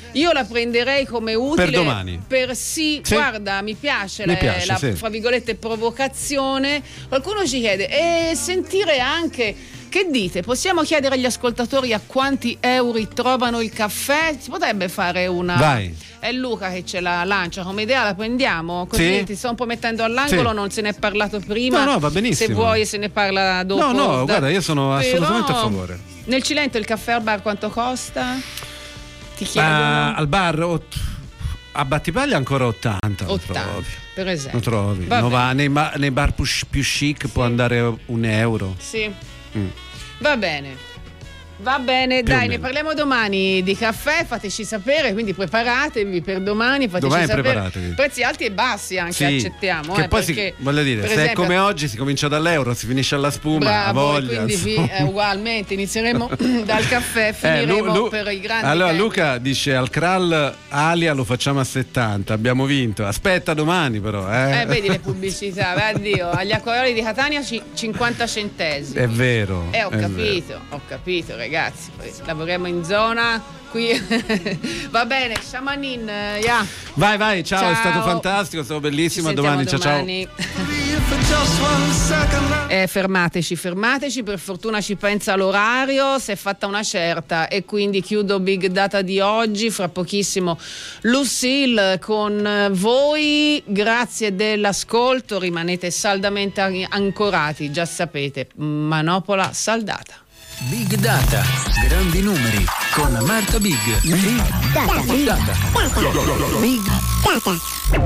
Io la prenderei come utile per domani. Per sì, sì. guarda, mi piace mi la, piace, la sì. fra virgolette provocazione. Qualcuno ci chiede e sentire anche, che dite? Possiamo chiedere agli ascoltatori a quanti euro trovano il caffè? Si potrebbe fare una. Vai. È Luca che ce la lancia come idea, la prendiamo? Così sì. ti sto un po' mettendo all'angolo, sì. non se ne è parlato prima. No, no, va benissimo. Se vuoi se ne parla dopo. No, no, da... guarda, io sono Però, assolutamente a favore. Nel Cilento il caffè al bar quanto costa? Ti Uh, chiedono. al bar ott- a Battipaglia ancora ottanta, lo ottanta, trovi. per esempio. Lo trovi. Va No, bene. va, nei, ma- nei bar più, più chic sì. può andare un euro. Sì. Mm. Va bene. Va bene, Più o dai, ne meno. parliamo domani di caffè, fateci sapere, quindi preparatevi per domani, fateci Domani sapere. preparatevi. Prezzi alti e bassi anche, Sì, accettiamo. che eh, poi perché, si, voglio dire, per se esempio, è come oggi si comincia dall'euro, si finisce alla spuma, bravo, a e voglia. quindi fi- eh, ugualmente inizieremo dal caffè, Eh, finiremo Lu- Lu- per i grandi allora temi. Luca dice al Kral Alia lo facciamo a settanta, abbiamo vinto, aspetta domani però eh, Eh, vedi le pubblicità, vai addio, agli acquarioli di Catania ci- cinquanta centesimi. è vero Eh, ho è capito, vero. ho capito ragazzi, poi lavoriamo in zona qui. Va bene, Shamanin, eh, yeah. Vai vai, ciao, Ciao. è stato fantastico, è stato bellissimo, Ci a domani, sentiamo ciao domani. Eh, fermateci, fermateci, per fortuna ci pensa l'orario, si è fatta una certa e quindi chiudo Big Data di oggi, fra pochissimo Lucille con voi, grazie dell'ascolto, rimanete saldamente an- ancorati, già sapete, Manopola saldata. Big Data, grandi numeri con Marta Big. Big Data. Data. Big Data.